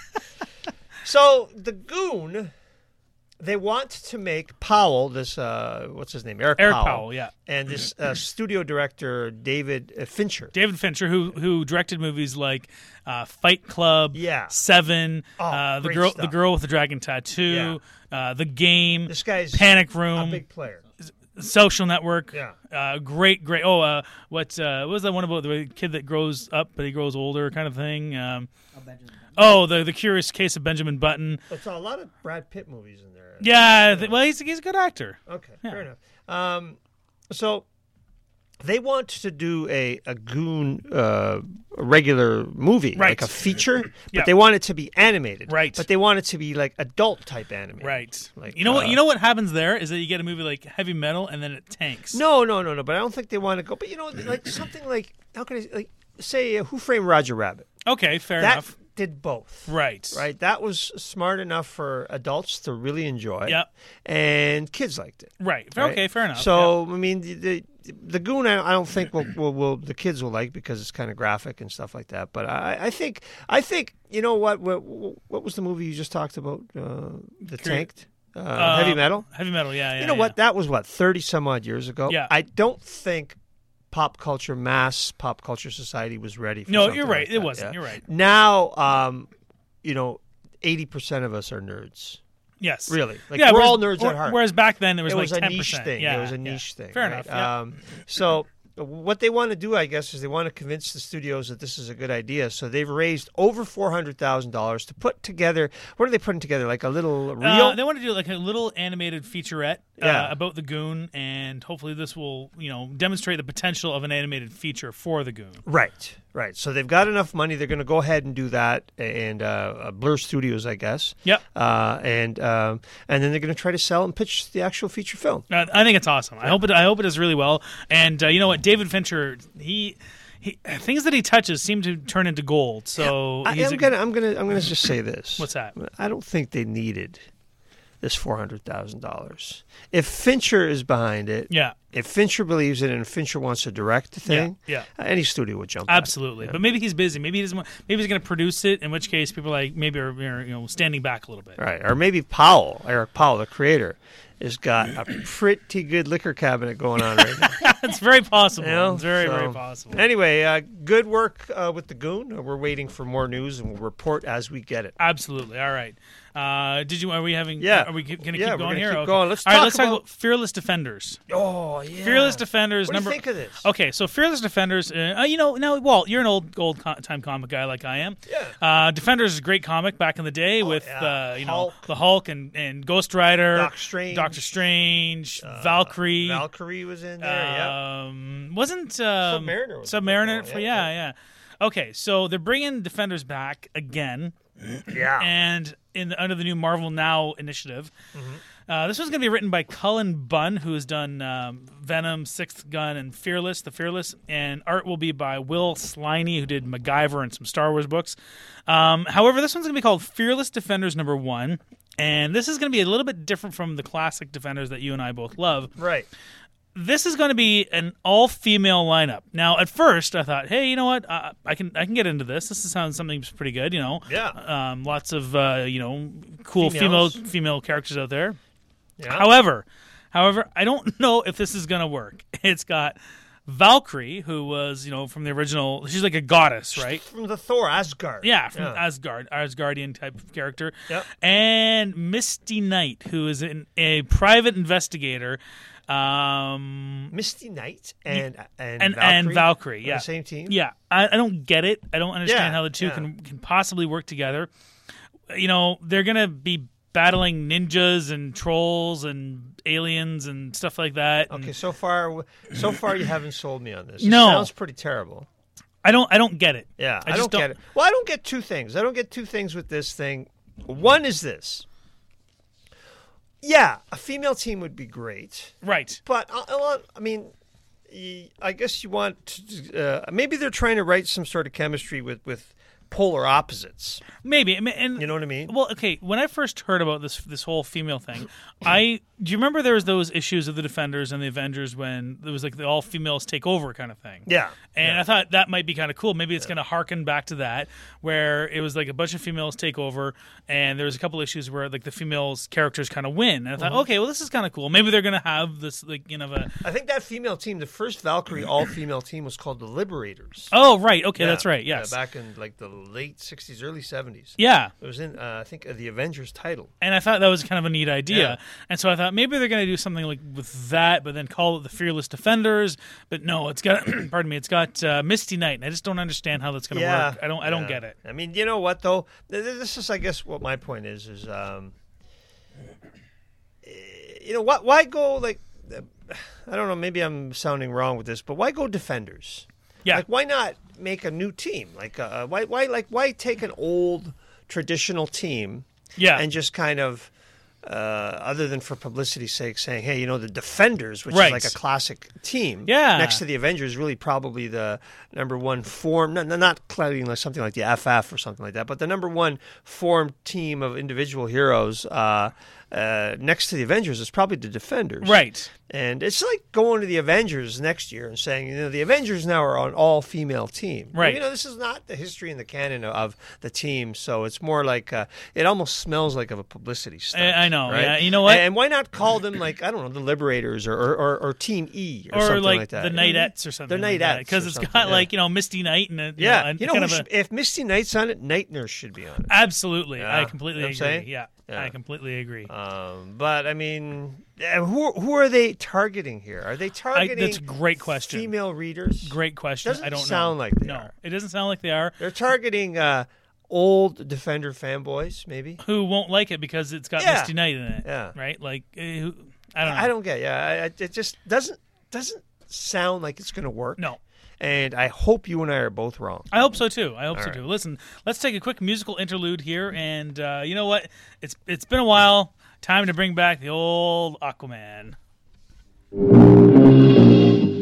So the Goon, they want to make Powell, this uh, what's his name, Eric, Eric Powell, Powell, yeah. and this uh, studio director David uh, Fincher. David Fincher, who who directed movies like uh, Fight Club, Yeah. Seven, Oh, uh, the great girl, stuff. the girl with the dragon tattoo, uh, The Game, This guy's Panic a Room, big player. Social Network. Yeah. Uh, great, great. Oh, uh, what uh, what was that one about the kid that grows up but he grows older kind of thing? Um, oh, the the Curious Case of Benjamin Button. It's a lot of Brad Pitt movies in there. Yeah, th- well, he's he's a good actor. Okay, Yeah. fair enough. Um, so they want to do a a Goon uh, regular movie, Right. like a feature, but Yeah. they want it to be animated, Right. But they want it to be like adult type animated, Right. Like you know what? uh, You know what happens there is that you get a movie like Heavy Metal and then it tanks. No, no, no, no. But I don't think they want to go. But you know, like something like how can I like say uh, Who Framed Roger Rabbit? Okay, fair that enough. did both. Right. Right. That was smart enough for adults to really enjoy. Yep. And kids liked it. Right. right? Okay, fair enough. So I mean, the, the the Goon, I, I don't think will, will will the kids will like because it's kind of graphic and stuff like that. But I, I think I think you know what what what was the movie you just talked about? Uh, the Tanked. Uh, Uh, heavy Metal. Heavy Metal, yeah, yeah. You know yeah. what? That was what thirty some odd years ago. Yeah. I don't think pop culture, mass pop culture society was ready for No, something you're right. like It that, wasn't. yeah? You're right. Now, um, you know, eighty percent of us are nerds. Yes. Really. Like, yeah, we're whereas- all nerds or- at heart. Whereas back then it was it like was a ten niche percent. thing. Yeah, it was a yeah. niche thing. Fair right? enough. Yeah. Um, so what they want to do, I guess, is they want to convince the studios that this is a good idea. So they've raised over four hundred thousand dollars to put together. What are they putting together? Like a little reel? Uh, they want to do like a little animated featurette Yeah. uh, about the Goon, and hopefully this will, you know, demonstrate the potential of an animated feature for the Goon. Right, right. So they've got enough money. They're going to go ahead and do that, and uh, Blur Studios, I guess. Yep. Uh, and um, and then they're going to try to sell and pitch the actual feature film. Uh, I think it's awesome. I hope it. I hope it does really well. And uh, you know what, David Fincher, he, he things that he touches seem to turn into gold. So I, he's I'm a- gonna, I'm gonna, I'm gonna just say this. What's that? I don't think they needed this four hundred thousand dollars. If Fincher is behind it, Yeah. if Fincher believes it, and Fincher wants to direct the thing, Yeah, uh, any studio would jump. at it. Absolutely, but maybe he's busy. Maybe he doesn't. Want, maybe he's going to produce it. In which case, people like maybe are, are you know standing back a little bit. Right, or maybe Powell, Eric Powell, the creator, has got a pretty good liquor cabinet going on right now. It's very possible. You know? It's very So, very possible. Anyway, uh, good work uh, with the Goon. We're waiting for more news, and we'll report as we get it. Absolutely. All right. Uh, did you? Are we having? Yeah. Are we going to Yeah, keep we're going gonna here? keep Okay. going. Let's All right. talk Let's talk about- about Fearless Defenders. Oh, yeah. Fearless Defenders. What number. do you think of this? Okay, so Fearless Defenders. Uh, uh, you know, now Walt, you're an old old co- time comic guy like I am. Yeah. Uh, Defenders is a great comic back in the day with yeah. uh, you know Hulk. the Hulk and, and Ghost Rider, Doctor Strange. Doctor Strange, Valkyrie. Valkyrie was in there, yeah. Um, wasn't um, Submariner was Submariner? in For, it, yeah, yeah, yeah. Okay, so they're bringing Defenders back again, Yeah. and in the, under the new Marvel Now initiative. Mm-hmm. Uh, this one's going to be written by Cullen Bunn, who has done um, Venom, Sixth Gun, and Fearless, The Fearless, and art will be by Will Sliney, who did MacGyver and some Star Wars books. Um, however, this one's going to be called Fearless Defenders Number One, and this is going to be a little bit different from the classic Defenders that you and I both love. Right. This is going to be an all-female lineup. Now, at first, I thought, hey, you know what? Uh, I can I can get into this. This sounds something pretty good. You know, Yeah. Um, lots of uh, you know cool female Females. female characters out there. Yeah. However, however, I don't know if this is going to work. It's got Valkyrie, who was you know from the original. She's like a goddess, right? From the Thor, Asgard. Yeah, from Asgard, Asgardian type of character. Yep. And Misty Knight, who is an, a private investigator. Um, Misty Knight and and and Valkyrie, and Valkyrie, on yeah, the same team. Yeah, I, I don't get it. I don't understand Yeah, how the two yeah. can can possibly work together. You know, they're gonna be battling ninjas and trolls and aliens and stuff like that. and Okay, so far, so far you haven't sold me on this. No. It sounds pretty terrible. I don't. I don't get it. Yeah, I, I just don't, get it. Well, I don't get two things. I don't get two things with this thing. One is this. Yeah, a female team would be great, Right. but I, I, want, I mean, y- I guess you want to, uh, maybe they're trying to write some sort of chemistry with, with polar opposites. Maybe. I mean, and You know what I mean? Well, okay. When I first heard about this this whole female thing, I do you remember there was those issues of the Defenders and the Avengers when there was like the all females take over kind of thing. Yeah. And yeah. I thought that might be kind of cool. Maybe it's going to harken back to that, where it was like a bunch of females take over, and there was a couple issues where like the females characters kind of win. And I thought, Mm-hmm. okay, well this is kind of cool. Maybe they're going to have this like you know a I think that female team, the first Valkyrie all-female team, was called the Liberators. oh right, okay, Yeah, that's right, yeah, yes, back in like the late sixties, early seventies. yeah. It was in, uh, I think, uh, the Avengers title. And I thought that was kind of a neat idea. Yeah. And so I thought maybe they're going to do something like with that, but then call it the Fearless Defenders. But no, it's got pardon me, it's got uh, Misty Knight, and I just don't understand how that's going to Yeah, work. I don't I don't yeah. get it. I mean, you know what though? Th- th- This is, I guess, what my point is. Is um, eh, you know what? Why go like? uh, I don't know. Maybe I'm sounding wrong with this, but why go Defenders? Yeah. Like, why not make a new team? Like, uh, why, why, like, why take an old traditional team? Yeah. And just kind of, uh, other than for publicity's sake, saying, hey, you know, the Defenders, which Right. is like a classic team, Yeah. next to the Avengers, really probably the number one form, not, not claiming like something like the F F or something like that, but the number one formed team of individual heroes uh, uh, next to the Avengers is probably the Defenders. Right. And it's like going to the Avengers next year and saying, you know, the Avengers now are an all-female team. Right. You know, this is not the history and the canon of the team, so it's more like uh, it almost smells like of a publicity stunt. I- I know, right? yeah. You know what? And why not call them like I don't know, the Liberators or or, or, or Team E or, Or something like, like that. the Knights or something. The like Knights because or it's something, got yeah. like you know Misty Knight and a, you Yeah, know, you know, kind who of a, should, if Misty Knight's on it, Night Nurse should be on it. absolutely. Yeah. I completely You know what I'm agree. saying? Yeah. Yeah. I completely agree. Um, but I mean, uh, who who are they targeting here? Are they I, targeting? that's a great question. Female readers. Great question. Doesn't I don't sound know. like they no, are. it doesn't sound like they are. They're targeting uh, old Defender fanboys, maybe. Who won't like it because it's got Yeah. Misty Knight in it? Yeah. Right. Like, uh, who, I don't know. I don't get. Yeah, I, I- it just doesn't doesn't sound like it's going to work. No. And I hope you and I are both wrong. I hope so too. I hope All so right. too. Listen, let's take a quick musical interlude here, and uh, you know what? It's it's been a while. Time to bring back the old Aquaman. Aquaman,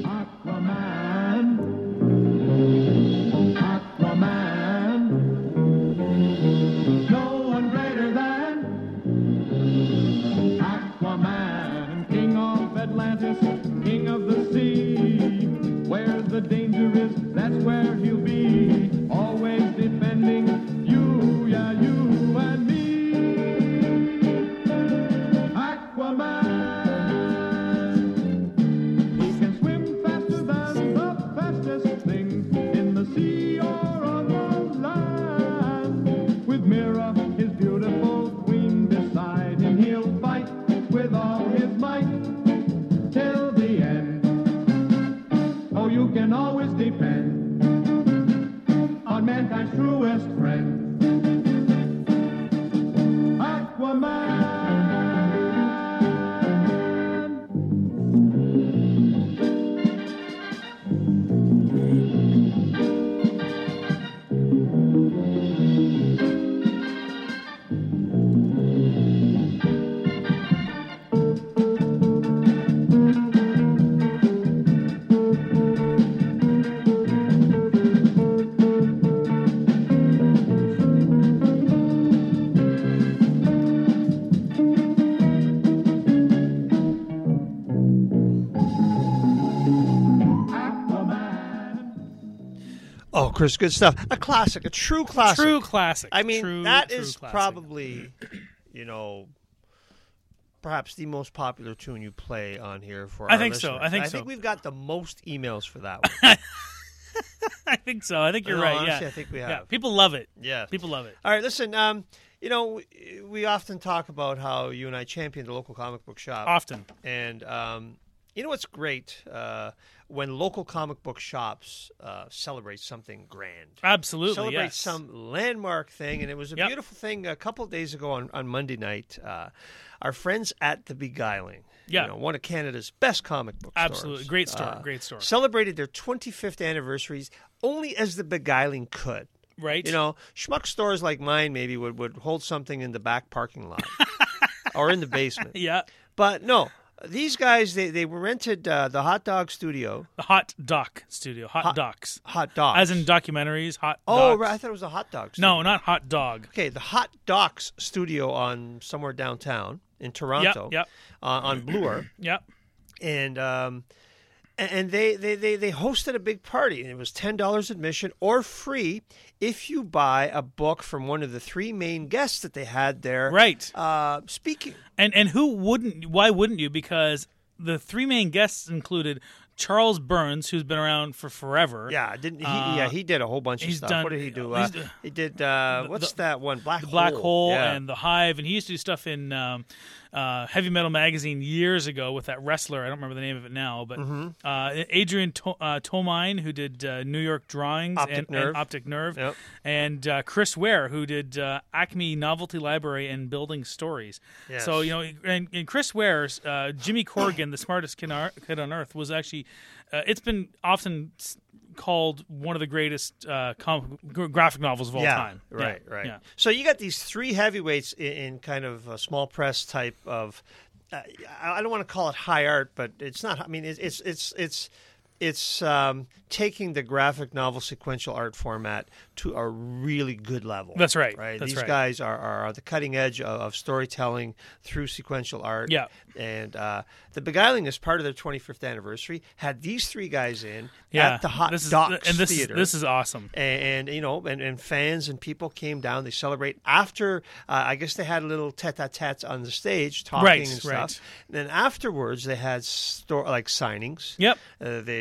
Aquaman, no one greater than Aquaman, King of Atlantis, King of the sea. Where the danger is, that's where he'll be, always defending you, yeah, you and me. Aquaman. He can swim faster than the fastest thing in the sea or on the land. With Mira, his beautiful queen, beside him, he'll fight with all his might till the end. Oh, you can always depend on mankind's truest friend, Aquaman. Oh, Chris, good stuff. A classic, a true classic. True classic. I mean, True, that true is classic. probably, you know, perhaps the most popular tune you play on here for I our think so. listeners. I think I so. think we've got the most emails for that one. I think so. I think you're No, right. honestly, yeah, I think we Yeah, have. people love it. Yeah. People love it. All right, listen, um, you know, we, we often talk about how you and I champion the local comic book shop. Often. And um, you know what's great? Uh, when local comic book shops uh, celebrate something grand. Absolutely. Celebrate yes. some landmark thing. And it was a Yep. beautiful thing a couple of days ago on, on Monday night. Uh, our friends at The Beguiling, Yeah. you know, one of Canada's best comic book stores. Absolutely. Great store. uh, Great store. Celebrated their twenty-fifth anniversaries only as The Beguiling could. Right. You know, schmuck stores like mine maybe would, would hold something in the back parking lot or in the basement. Yeah. But no, these guys, they, they rented uh, the Hot Dog Studio. The Hot Doc Studio. Hot, Hot- Docs. Hot Dogs. As in documentaries. Hot Oh, Docs. right. I thought it was a Hot Dog Studio. No, not Hot Dog. Okay, the Hot Docs Studio on somewhere downtown in Toronto. Yep, yep. Uh, on Bloor. Yep. And um, and they, they, they, they hosted a big party, and it was ten dollars admission or free if you buy a book from one of the three main guests that they had there. Right. Uh, speaking. And and who wouldn't? Why wouldn't you? Because the three main guests included Charles Burns, who's been around for forever. Yeah, didn't he? Uh, yeah, he did a whole bunch of he's stuff. done- what did he do? he's Uh, d- he did. Uh, the- what's the- that one? Black The Hole. Black Hole Yeah. and the Hive, and he used to do stuff in um, uh, Heavy Metal Magazine years ago with that wrestler. I don't remember the name of it now, but Mm-hmm. uh, Adrian to- uh, Tomine, who did uh, New York Drawings Optic and, Nerve. and Optic Nerve, Yep. and uh, Chris Ware, who did uh, Acme Novelty Library and Building Stories. Yes. So you know, and, and Chris Ware's uh, Jimmy Corrigan, the smartest kid on, kid on earth, was actually. Uh, it's been often s- called one of the greatest uh, com- g- graphic novels of all yeah, time. Right, Yeah, right. Yeah. So you got these three heavyweights in, in kind of a small press type of. Uh, I I don't want to call it high art, but it's not. I mean, it's it's it's it's, it's um, taking the graphic novel sequential art format to a really good level. That's right. Right. That's These right. guys are, are the cutting edge of, of storytelling through sequential art. Yeah. And uh, the Beguiling, as part of their twenty-fifth anniversary, had these three guys in Yeah, at the Hot this is, Docs and this Theater. is this is awesome. And, and you know, and, and fans and people came down. They celebrate after. Uh, I guess they had a little tete-a-tete on the stage, talking Right, and stuff. right. And then afterwards, they had store like signings. Yep. Uh, they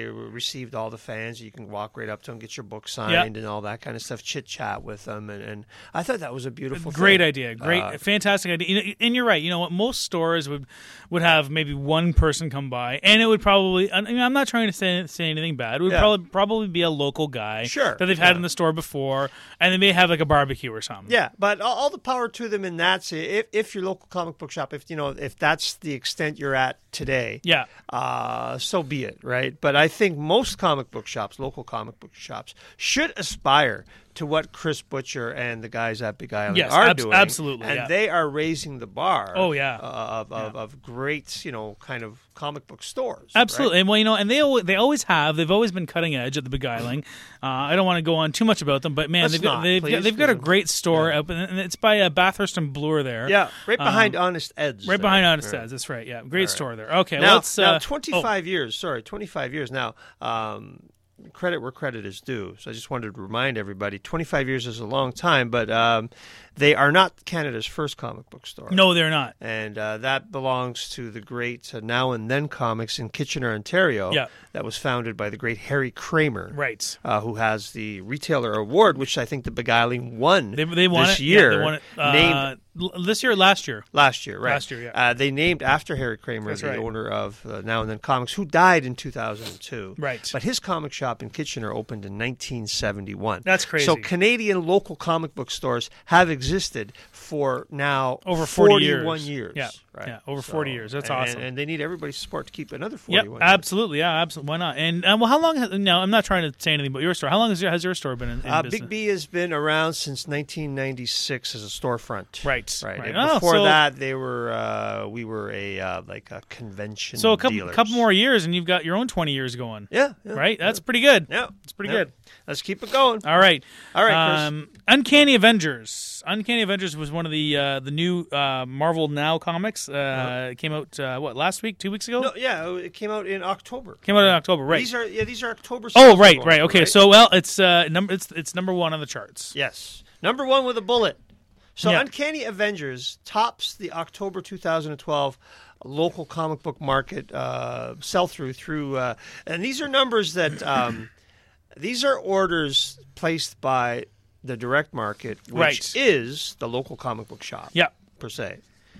received all the fans. You can walk right up to them, get your book signed, and all that kind of stuff. Chit chat with them, and, and I thought that was a beautiful, great thing. idea, great, Uh, fantastic idea. You know, and you're right. You know what? Most stores would would have maybe one person come by, and it would probably. I mean, I'm not trying to say say anything bad. It would Yeah. probably probably be a local guy, Sure, that they've had yeah. in the store before, and they may have like a barbecue or something. Yeah, but all, all the power to them in that. So if if your local comic book shop, if you know, if that's the extent you're at today, Yeah. uh, so be it, right? But I think most comic book shops, local comic book shops, should aspire to what Chris Butcher and the guys at Big Island Yes, are abs- doing. absolutely, and yeah. they are raising the bar. Oh, yeah. uh, of, of, of great, you know, kind of comic book stores. Absolutely, right? and well, you know, and they al- they always have. They've always been cutting edge at the Beguiling. Uh, I don't want to go on too much about them, but man, Let's they've got, not, they've, please, got, they've got a 'cause- great store up, and it's by uh, Bathurst and Bloor there. Yeah, right behind Um, Honest Ed's. right there. behind Honest Right. Ed's. That's right. Yeah, great store there. Okay, Now, let's. now Uh, twenty-five years. Sorry, twenty-five years now. Um, credit where credit is due. So I just wanted to remind everybody: twenty-five years is a long time, but um, they are not Canada's first comic book store. oh, no, they're not. And uh, that belongs to the great uh, Now and Then Comics in Kitchener, Ontario. Yeah. That was founded by the great Harry Kramer. Right. Uh, who has the Retailer Award, which I think the Beguiling won They they won this it. year. Yeah, they won it. Uh, named l- this year, or last year. Last year, right? Last year, yeah. Uh, they named after Harry Kramer, That's the right. owner of uh, Now and Then Comics, who died in two thousand two. Right. But his comic shop in Kitchener opened in nineteen seventy-one. That's crazy. So Canadian local comic book stores have existed for now Over forty forty-one years. years. Yeah. Right. Yeah, over forty years. That's and, awesome. And, and they need everybody's support to keep another Yep, forty-one years. absolutely. Yeah, absolutely. Why not? And uh, well, how long? Has, no, I'm not trying to say anything about your store. How long has your, has your store been in, in Uh, business? Big B has been around since nineteen ninety-six as a storefront. Right, right. right. And Oh, before so- that, they were uh, we were a uh, like a convention. So a couple, dealers. couple more years, and you've got your own twenty years going. Yeah, yeah, Right. That's pretty good. Yeah, It's pretty yeah. good. Let's keep it going. All right. All right, Chris. Um, Uncanny Avengers. Uncanny Avengers was one of the uh, the new uh, Marvel Now comics. Uh, It came out uh, what last week, two weeks ago. No, yeah, it came out in October. Came out in October, right? These are yeah, these are October. oh, sales right, going right. for, Okay, right? so well, it's uh, number it's it's number one on the charts. yes, number one with a bullet. So Yeah. Uncanny Avengers tops the October two thousand twelve local comic book market uh, sell through through, uh, and these are numbers that um, these are orders placed by the direct market, which Right. is the local comic book shop. Yeah. per se,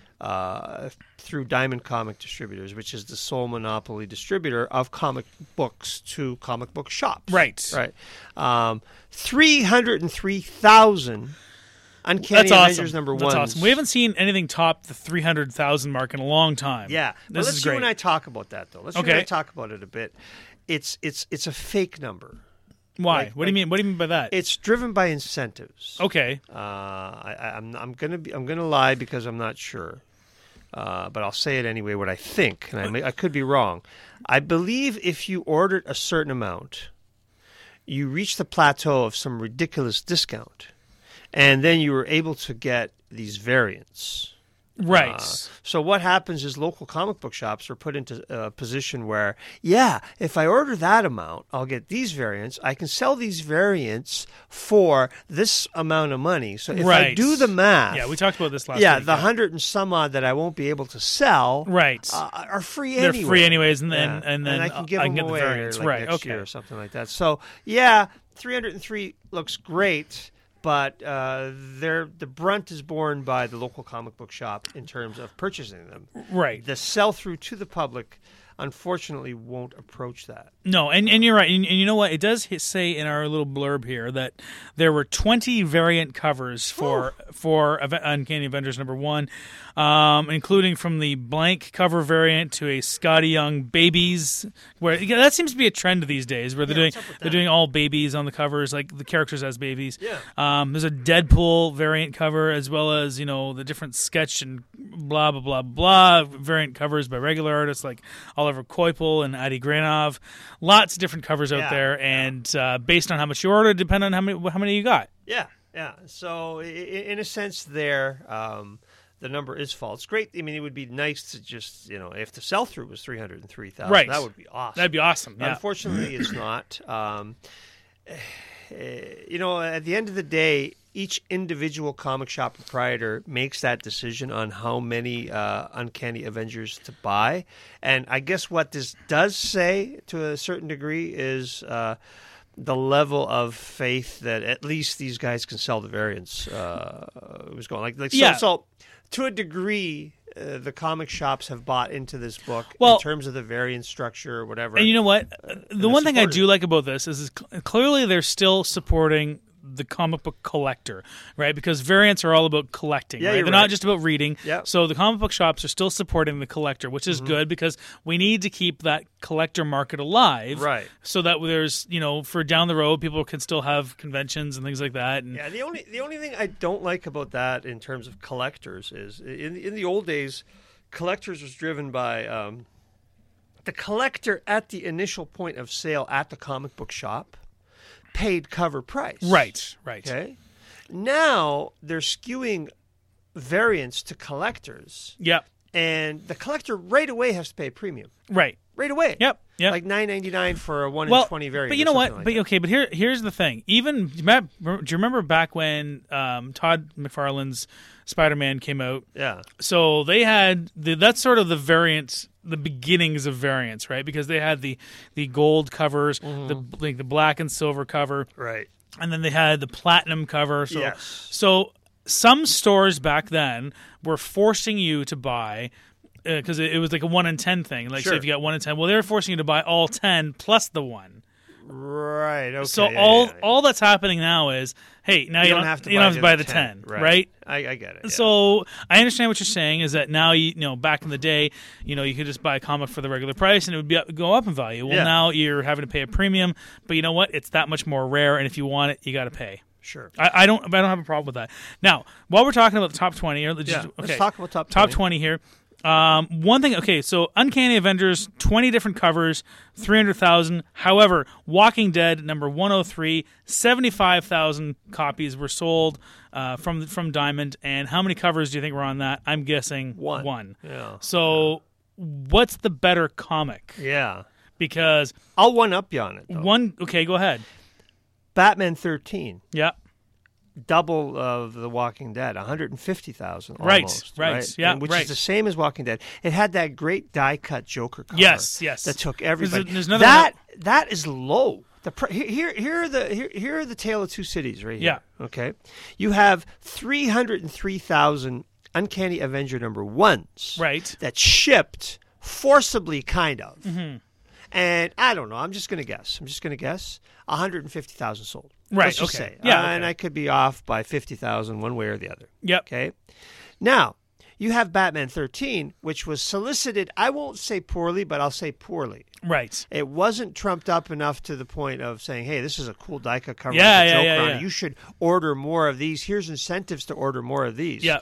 uh, through Diamond Comic Distributors, which is the sole monopoly distributor of comic books to comic book shops. Right. Right. Um, three hundred three thousand Uncanny That's Avengers awesome. number That's one. awesome. We haven't seen anything top the three hundred thousand mark in a long time. Yeah. Well, this let's is you great. and I talk about that, though. Let's you Okay. and I talk about it a bit. It's it's it's a fake number. Why? like- what do you like- mean? What do you mean by that? It's driven by incentives. okay. Uh, I, I, I'm I'm gonna be I'm gonna lie because I'm not sure, uh, but I'll say it anyway. What I think, and I may, I could be wrong. I believe if you ordered a certain amount, you reached the plateau of some ridiculous discount, and then you were able to get these variants. Right. Uh, so what happens is local comic book shops are put into a position where, yeah, if I order that amount, I'll get these variants. I can sell these variants for this amount of money. So if I Right. do the math, yeah, we talked about this last yeah, week. the hundred and some odd that I won't be able to sell, Right. uh, are free They're anyway. free anyways, and then- Yeah. and then I can give I them can get the away variants. like Right, next okay. year or something like that. So yeah, three hundred and three looks great. But uh, they're, the brunt is borne by the local comic book shop in terms of purchasing them. Right. The sell-through to the public, unfortunately, won't approach that. No, and, and you're right. And, and you know what? It does hit, say in our little blurb here that there were twenty variant covers for for Ave- Uncanny Avengers number one, um, including from the blank cover variant to a Scotty Young babies. Where yeah, that seems to be a trend these days, where they're Yeah, doing what's up with they're that? doing all babies on the covers, like the characters as babies. Yeah. Um, there's a Deadpool variant cover, as well as you know the different sketch and blah blah blah blah variant covers by regular artists like Oliver Koipel and Adi Granov. Lots of different covers out Yeah, there, and uh, based on how much you order, depend on how many how many you got. Yeah, yeah. So i- i- in a sense, there, um, the number is false. It's great. I mean, it would be nice to just, you know, if the sell-through was three hundred three thousand, Right. that would be awesome. That'd be awesome. Yeah. Unfortunately, it's not. Um, you know, at the end of the day, each individual comic shop proprietor makes that decision on how many uh, Uncanny Avengers to buy. And I guess what this does say to a certain degree is uh, the level of faith that at least these guys can sell the variants. Uh, was going like, like so, Yeah. so to a degree, uh, the comic shops have bought into this book Well- in terms of the variant structure or whatever. And you know what? The one thing I supported do it. like about this is, is cl- clearly they're still supporting the comic book collector, right? Because variants are all about collecting, Yeah, right? you're They're right. not just about reading. Yeah. So the comic book shops are still supporting the collector, which Mm-hmm. is good because we need to keep that collector market alive, Right. So that there's, you know, for down the road, people can still have conventions and things like that. And Yeah, the only the only thing I don't like about that in terms of collectors is in in the old days, collectors was driven by um, the collector at the initial point of sale at the comic book shop paid cover price. right, right, Okay. Now they're skewing variants to collectors, yep, and the collector right away has to pay a premium. right, Right away. yep, yep. Like nine ninety nine for a one well, in twenty variant. but you or know what? something like but that. okay, but here here's the thing. Even do you remember, do you remember back when um, Todd McFarlane's Spider-Man came out? Yeah. So they had the, that's sort of the variants, the beginnings of variants, right? Because they had the the gold covers, Mm-hmm. the like the black and silver cover, Right. and then they had the platinum cover. So Yes. so some stores back then were forcing you to buy. Because it, it was like a one in ten thing. Like, Sure. so if you got one in ten, well, they were forcing you to buy all ten plus the one. Right. Okay. So yeah, all yeah, yeah. all that's happening now is, hey, now you, don't have to you buy don't have to the buy other the ten, ten, right? I, I get it. yeah. So I understand what you're saying is that now you, you know back in the day, you know, you could just buy a comic for the regular price and it would be go up in value. Well, Yeah. now you're having to pay a premium, but you know what? It's that much more rare, and if you want it, you got to pay. Sure. I, I don't I don't have a problem with that. Now, while we're talking about the top twenty, or just, Yeah, okay, let's talk about top top twenty. twenty here. Um, one thing, okay, so Uncanny Avengers, twenty different covers, three hundred thousand. However, Walking Dead, number one oh three, seventy-five thousand copies were sold uh, from from Diamond. And how many covers do you think were on that? I'm guessing One. One. Yeah. So, what's the better comic? Yeah. Because I'll one up you on it. Though. one, okay, go ahead. Batman thirteen, Yeah, double of The Walking Dead, one hundred fifty thousand. Right, almost, right, yeah, And which right. is the same as Walking Dead. It had that great die cut Joker cover. Yes, yes. That took There's- everybody. there's another that that is low. The pr- here, here, here are the here, here are the tale of two cities right here. Yeah. Okay. You have three hundred three thousand Uncanny Avenger number ones. right. That shipped forcibly, kind of. Mm-hmm. And I don't know. I'm just going to guess. I'm just going to guess. one hundred fifty thousand sold. Right, Let's just okay. say. Yeah, Uh, And okay. I could be off by fifty thousand one way or the other. Yep. Okay. Now, you have Batman thirteen, which was solicited, I won't say poorly, but I'll say poorly. Right. It wasn't trumped up enough to the point of saying, hey, this is a cool die cut cover Yeah, with yeah, a Joker yeah, on yeah. it. You should order more of these. Here's incentives to order more of these. Yeah.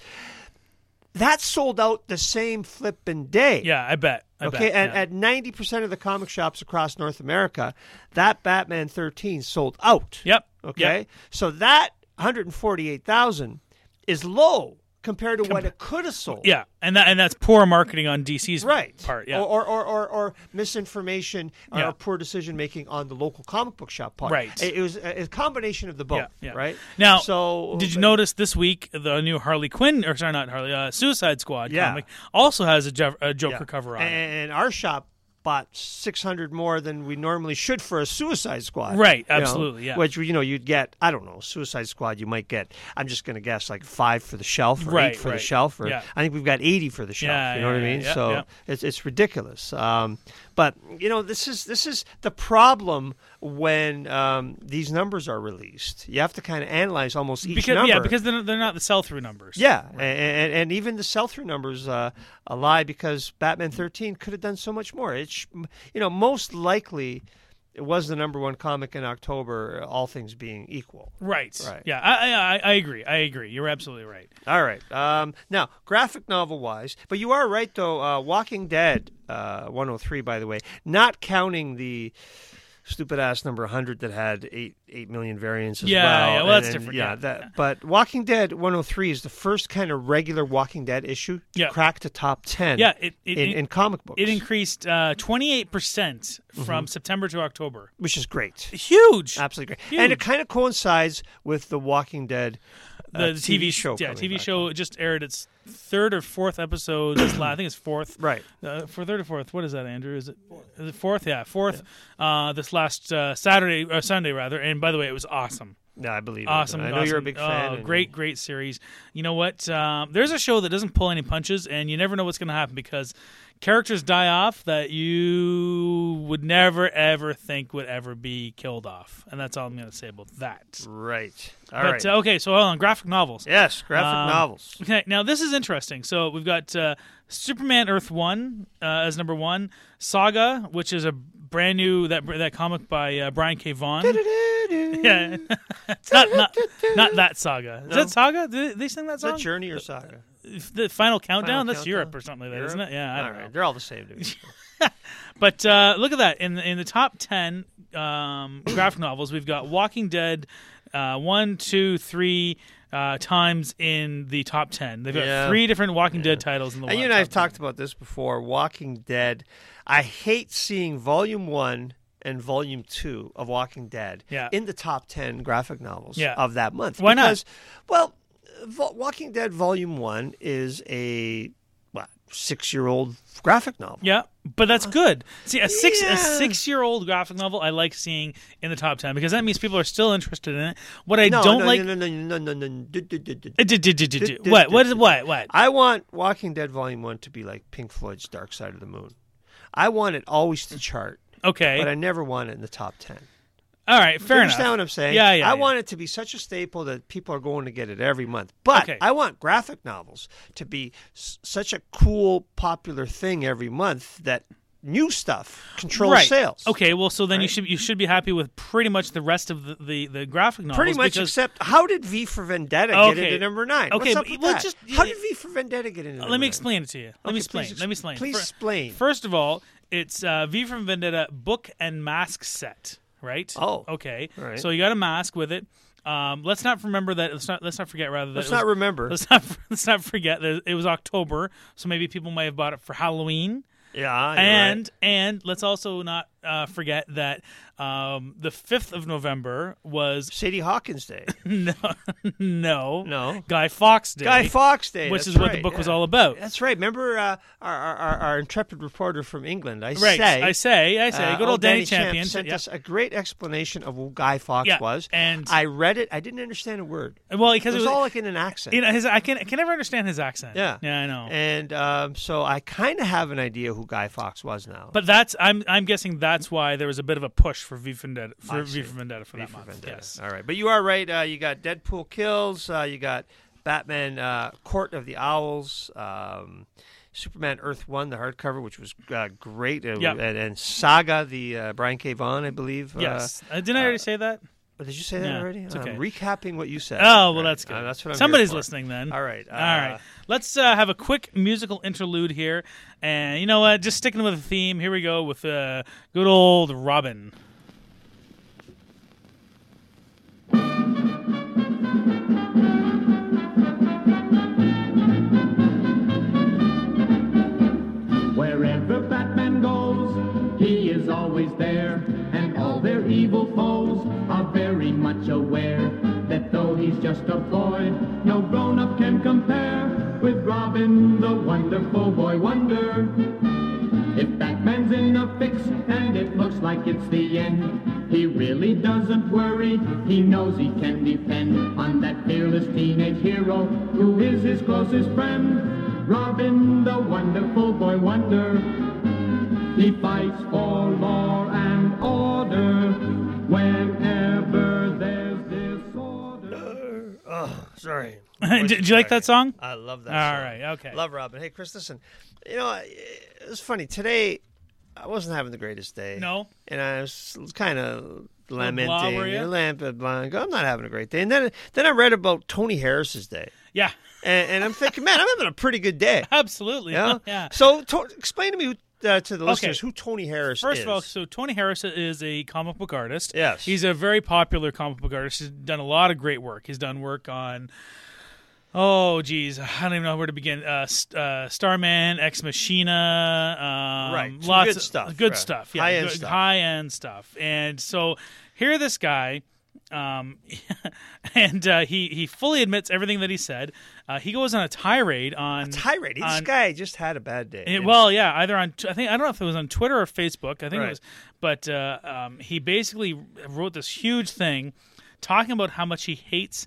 That sold out the same flippin' day. Yeah, I bet. I Okay, bet. and yeah. at ninety percent of the comic shops across North America, that Batman thirteen sold out. Yep. Okay, Yep. so that one hundred forty-eight thousand is low compared to what it could have sold. Yeah, and that and that's poor marketing on D C's Right. part. Yeah. Or, or, or, or, or misinformation Yeah. or poor decision making on the local comic book shop part. Right. It, it was a, a combination of the both. Yeah, yeah. Right. Now, so did you but- notice this week the new Harley Quinn, or sorry, not Harley, uh, Suicide Squad Yeah. comic also has a, Jo- a Joker Yeah. cover on it. And our shop bought six hundred more than we normally should for a Suicide Squad. Right, you know, absolutely, yeah. Which, you know, you'd get, I don't know, Suicide Squad, you might get, I'm just going to guess, like five for the shelf or Right, eight for right. the shelf. Or Yeah. I think we've got eighty for the shelf. Yeah, you know yeah, what I yeah, mean? yeah, so yeah. It's, it's ridiculous. Um, but, you know, this is this is the problem when um, these numbers are released. You have to kind of analyze almost each because number. yeah, because they're, they're not the sell through numbers. Yeah, and, and and even the sell-through numbers uh, a lie because Batman thirteen could have done so much more. It, sh- you know, most likely it was the number one comic in October, all things being equal. Right. Right. Yeah, I, I I agree. I agree. You're absolutely right. All right. Um, now, graphic novel-wise, but you are right though. Uh, Walking Dead, uh, one oh three, by the way, not counting the stupid ass number one hundred that had eight eight million variants as Yeah, well. yeah, well, that's And- and, different, Yeah, yeah. that. But Walking Dead one oh three is the first kind of regular Walking Dead issue to Yeah. crack the top ten. Yeah, it- it- in, it- in comic books, It increased uh, twenty-eight percent Mm-hmm. from September to October. which is great, Huge. absolutely great, Huge. and it kind of coincides with the Walking Dead. The, uh, the T V show. Yeah, coming T V back show on. just aired its third or fourth episode. This la- I think it's fourth. Right. Uh, for third or fourth. What is that, Andrew? Is it, is it fourth? Yeah, fourth. Uh, this last uh, Saturday, or Sunday rather. And by the way, it was awesome. Yeah, I believe Awesome. it. I know awesome. you're a big fan. Oh, and- great, great series. You know what? Um, there's a show that doesn't pull any punches, and you never know what's going to happen because characters die off that you would never, ever think would ever be killed off. And that's all I'm going to say about that. Right. All but, right. uh, okay, so hold on. Graphic novels. yes, graphic Um, novels. Okay, now this is interesting. So we've got uh, Superman Earth One uh, as number one, Saga, which is a brand new that that comic by uh, Brian K. Vaughan. Yeah, it's not not not that Saga. Is No. that Saga? Did they- they sing that Is that song? Journey or Saga? The Final Countdown. That's Countdown? Europe or something like that, isn't it? Yeah, I all don't know. right. They're all the same to me. But uh, look at that in the, in the top ten um, graphic novels, we've got Walking Dead uh, one, two, three uh, times in the top ten. They've got Yeah. three different Walking Dead titles in the. And you top and I have ten. talked about this before. Walking Dead. I hate seeing Volume One and Volume Two of Walking Dead Yeah. in the top ten graphic novels Yeah. of that month. Why not? because, Well, Vo- Walking Dead Volume One is a what six-year-old graphic novel. Yeah, but that's good. See, a six Yeah. a six year old graphic novel, I like seeing in the top ten because that means people are still interested in it. What I No, don't no, like. no, no, no, no, no, no. Du- du- du- du- Uh, du- du- du- du- du- What? What? is- What? What? I want Walking Dead Volume One to be like Pink Floyd's Dark Side of the Moon. I want it always to chart, Okay. but I never want it in the top ten. All right. Fair you enough. understand what I'm saying? Yeah, yeah. I yeah. want it to be such a staple that people are going to get it every month. But Okay. I want graphic novels to be s- such a cool, popular thing every month that new stuff controls right. sales. Okay. Well, so then you Right? should you should be happy with pretty much the rest of the the, the graphic novels. Pretty much, because, except how did V for Vendetta get Okay. into number nine? Okay, What's up but- with well, that? just- how did V for Vendetta get into? Let number me nine? explain it to you. Let Okay, me please explain. ex- Let me explain. Please Fir- explain. First of all, it's uh, V for Vendetta book and mask set, right? Oh. okay. All right. So you got a mask with it. Um, let's not remember that. Let's not. Let's not forget. Rather, that Let's it was- not remember. Let's not. Let's not forget that it was October, so maybe people might have bought it for Halloween. Yeah, you're And right. and let's also not uh, forget that um, the fifth of November was Sadie Hawkins Day. no, no, No. Guy Fawkes Day, Guy Fawkes Day, which that's is what the right, book was yeah. all about. That's right. Remember uh, our, our our our intrepid reporter from England? I Right, say, I say, I say, uh, good old Danny, Champion sent yeah. us a great explanation of who Guy Fawkes Yeah, was. and- I read it. I didn't understand a word. Well, It because was, it was, all like in an accent. you know, his, I can I can never understand his accent. yeah, yeah, I know. And um, so I kind of have an idea who Guy Fawkes was now. But that's I'm I'm guessing that's why there was a bit of a push for V for Vendetta for I V see. for Vendetta for V that for month. Vendetta. Yes. All right, but you are right. Uh, you got Deadpool Kills. Uh, you got Batman uh, Court of the Owls. Um, Superman Earth One, the hardcover, which was uh, great. Uh, Yep. and, and Saga, the uh, Brian K. Vaughan, I believe. Yes. Uh, didn't I already say that? Uh, did you say that Yeah, already? it's okay. I'm recapping what you said. Oh, well, Right. that's good. Uh, that's what I'm Somebody's here for. listening then. All right. Uh, All right. Let's uh, have a quick musical interlude here. And you know what? Just sticking with the theme, here we go with uh, good old Robin. Wherever Batman goes, he is always there, and all their evil foes are very much aware that though he's just a boy, no grown-up can compare with Robin, the wonderful boy wonder. If Batman's in a fix and it looks like it's the end, he really doesn't worry. He knows he can depend on that fearless teenage hero who is his closest friend. Robin, the wonderful boy wonder. He fights for law and order whenever there's disorder. Oh, sorry. Did, did you like that song? I love that All song. right, okay. Love Robin. Hey, Chris, listen. You know, it was funny. Today, I wasn't having the greatest day. No? And I was kind of lamenting. blah, were you? Lamp, blah, and go, I'm not having a great day. And then, then I read about Tony Harris's day. Yeah, And, and I'm thinking, man, I'm having a pretty good day. absolutely. Yeah. yeah. So, to, explain to me who uh, to the Okay. listeners who Tony Harris First is. of all, so Tony Harris is a comic book artist. Yes. He's a very popular comic book artist. He's done a lot of great work. He's done work on, oh, geez, I don't even know where to begin. Uh, st- uh, Starman, Ex Machina. Um, Right. Some Lots good of stuff, Good right. stuff. Yeah, High-end good- stuff. High-end stuff. And so here this guy... Um, and uh, he he fully admits everything that he said. Uh, he goes on a tirade on tirade. This on- guy just had a bad day. it- well, yeah, either on I think I don't know if it was on Twitter or Facebook. I think Right. it was, but uh, um, he basically wrote this huge thing talking about how much he hates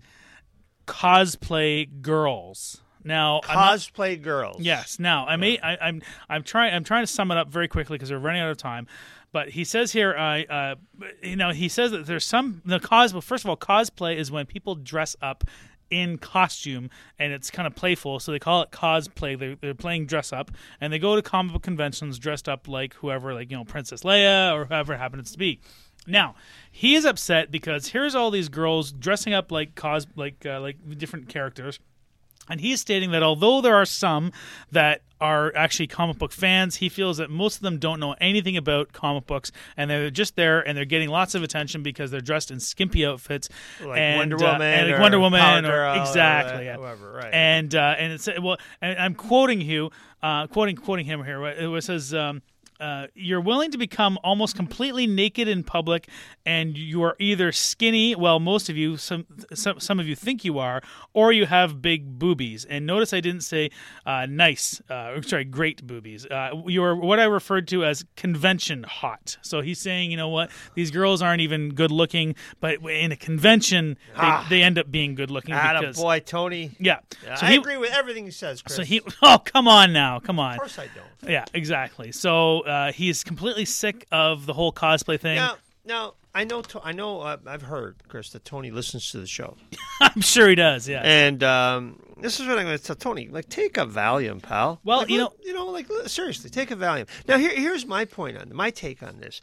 cosplay girls. Now, I'm not- Cosplay girls. Yes. Now, I may. I, I'm. I'm trying. I'm trying to sum it up very quickly because we're running out of time. But he says here, uh, uh, you know, he says that there's some the cosplay. First of all, cosplay is when people dress up in costume and it's kind of playful, so they call it cosplay. They're, they're playing dress up, and they go to comic book conventions dressed up like whoever, like you know, Princess Leia or whoever it happens to be. Now, he is upset because here's all these girls dressing up like cos like uh, like different characters. And he's stating that although there are some that are actually comic book fans, he feels that most of them don't know anything about comic books, and they're just there and they're getting lots of attention because they're dressed in skimpy outfits, Like and, Wonder uh, Woman and like or Wonder Woman, Power or Girl or exactly, yeah. whoever, right. And uh, and it's well, and I'm quoting you, uh, quoting quoting him here. Right? It says. Um, Uh, you're willing to become almost completely naked in public, and you are either skinny, well, most of you, some some, some of you think you are, or you have big boobies. And notice I didn't say uh, nice, uh, sorry, great boobies. Uh, you are what I referred to as convention hot. So he's saying, you know what, these girls aren't even good looking, but in a convention, they, Ah. they end up being good looking. Atta because, boy, Tony. yeah. Yeah, So I he, agree with everything he says, Chris. so he, oh, come on now, come on. Of course I don't. Yeah, exactly. So uh, he's completely sick of the whole cosplay thing. Now, now I know. To, I know. Uh, I've heard, Chris, that Tony listens to the show, I'm sure he does. Yeah. and um, this is what I'm going to tell Tony. Like, take a Valium, pal. Well, Like, you look- you know, like seriously, take a Valium. Now, here, here's my point on my take on this.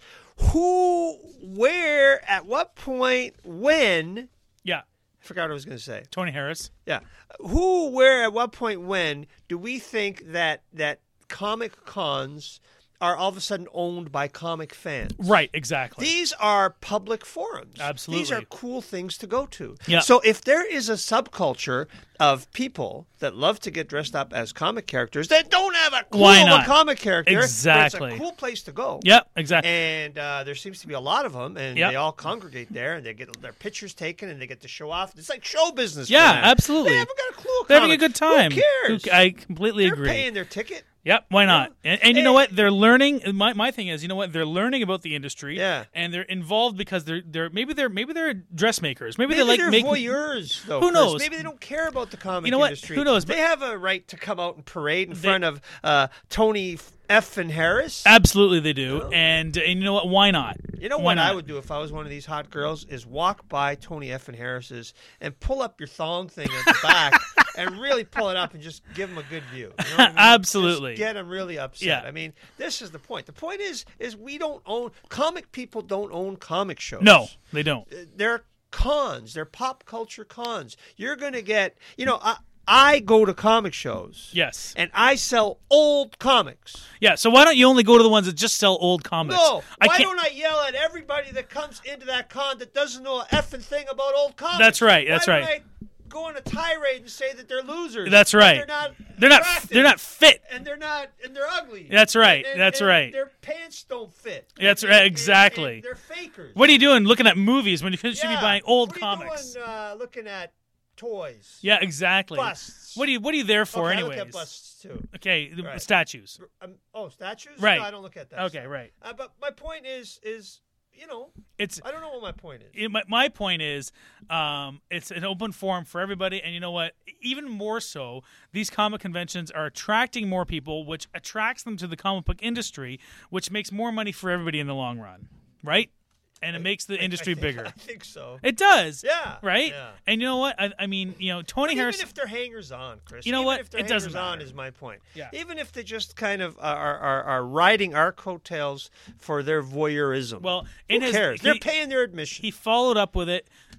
Who, where, at what point, when? yeah. I forgot what I was going to say. Tony Harris. Yeah. Who, where, at what point, when do we think that that comic cons are all of a sudden owned by comic fans? Right. Exactly. These are public forums. Absolutely. These are cool things to go to. Yeah. So if there is a subculture of people that love to get dressed up as comic characters that don't have a clue Why of not? a comic character, but Exactly. it's a cool place to go. Yep. Exactly. And uh, there seems to be a lot of them, and Yep. they all congregate there, and they get their pictures taken, and they get to show off. It's like show business. for Yeah, them. absolutely. They haven't got a clue. of They're having a comics. good time. Who cares? Who- I completely They're agree. paying their ticket. Yep. Why not? And, and you know Hey. what? They're learning. My, my thing is, you know what? They're learning about the industry. Yeah. And they're involved because they're they're maybe they're maybe they're dressmakers. Maybe, Maybe they like they're making. voyeurs, though. Who Chris. knows? Maybe they don't care about the comic You know what? industry. Who knows? They But- have a right to come out and parade in They- front of uh, Tony F. and Harris. Absolutely, they do. And and you know what? Why not? You know Why what I not? would do if I was one of these hot girls is walk by Tony F. and Harris's and pull up your thong thing at the back and really pull it up and just give them a good view. You know what I mean? Absolutely. Just get them really upset. Yeah. I mean, this is the point. The point is, is we don't own comic people. Don't own comic shows. No, they don't. They're cons. They're pop culture cons. You're going to get, you know, I, I go to comic shows. Yes. And I sell old comics. Yeah. So why don't you only go to the ones that just sell old comics? No. I Why can't. don't I yell at everybody that comes into that con that doesn't know a effing thing about old comics? That's right, that's Why right. Don't I go on a tirade and say that they're losers. That's that right. They're not. They're not. attractive, They're not fit. And they're not. And they're ugly. That's right, And- that's and right. Their pants don't fit. That's And- right, and- exactly. and they're fakers. What are you doing? Looking at movies when you should Yeah. be buying old what comics? Are you doing, uh, looking at toys. Yeah, exactly. Busts. What are you What are you there for, okay, anyways? I look at busts too. Okay, the Right. statues. Um, oh, statues? Right. No, I don't look at that. Okay, stuff. right. Uh, but my point is, is you know, It's I don't know what my point is. it, my, my point is, um, it's an open forum for everybody, and you know what? Even more so, these comic conventions are attracting more people, which attracts them to the comic book industry, which makes more money for everybody in the long run, right? And it makes the industry I think, bigger. I think so. It does. Yeah, Right? yeah. And you know what? I, I mean, you know, Tony But Harris. even if they're hangers on, Chris. You know even what? If they're It doesn't hangers on matter. is my point. Yeah. Even if they just kind of are, are, are riding our coattails for their voyeurism. Well, who in his- cares? he- they're paying their admission. He followed up with it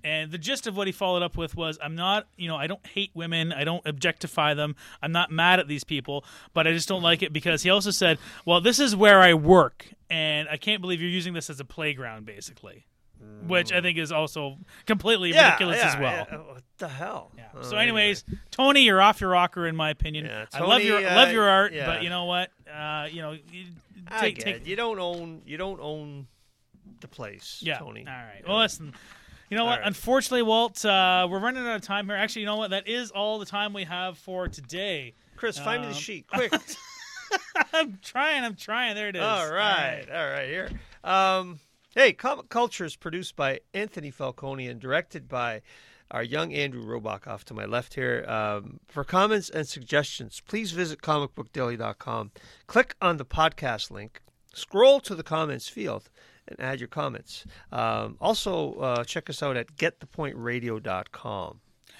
And the gist of what he followed up with was, I'm not, you know, I don't hate women. I don't objectify them. I'm not mad at these people, but I just don't like it because he also said, well, this is where I work, and I can't believe you're using this as a playground, basically. Which I think is also completely Yeah, ridiculous yeah, as well. yeah. What the hell? Yeah. Oh, So, anyways, Tony, you're off your rocker, in my opinion. Yeah, I love Tony, your uh, love your art, yeah. but you know what? Uh, you know, you I take get take. it. You don't own. You don't own the place, Yeah. Tony. All right. Yeah. Well, listen. You know what? right. Unfortunately, Walt, uh, we're running out of time here. Actually, you know what? That is all the time we have for today. Chris, find me the Um, sheet, quick. I'm trying. I'm trying. There it is. All right, all right, here. Um, hey, Comic Culture is produced by Anthony Falcone and directed by our young Andrew Robach off to my left here. Um, for comments and suggestions, please visit comic book daily dot com. Click on the podcast link, scroll to the comments field, and add your comments. Um, also, uh, check us out at get the point radio dot com.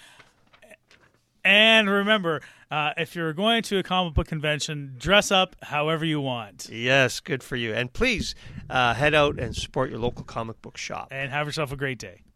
And remember, uh, if you're going to a comic book convention, dress up however you want. Yes, good for you. And please uh, head out and support your local comic book shop. And have yourself a great day.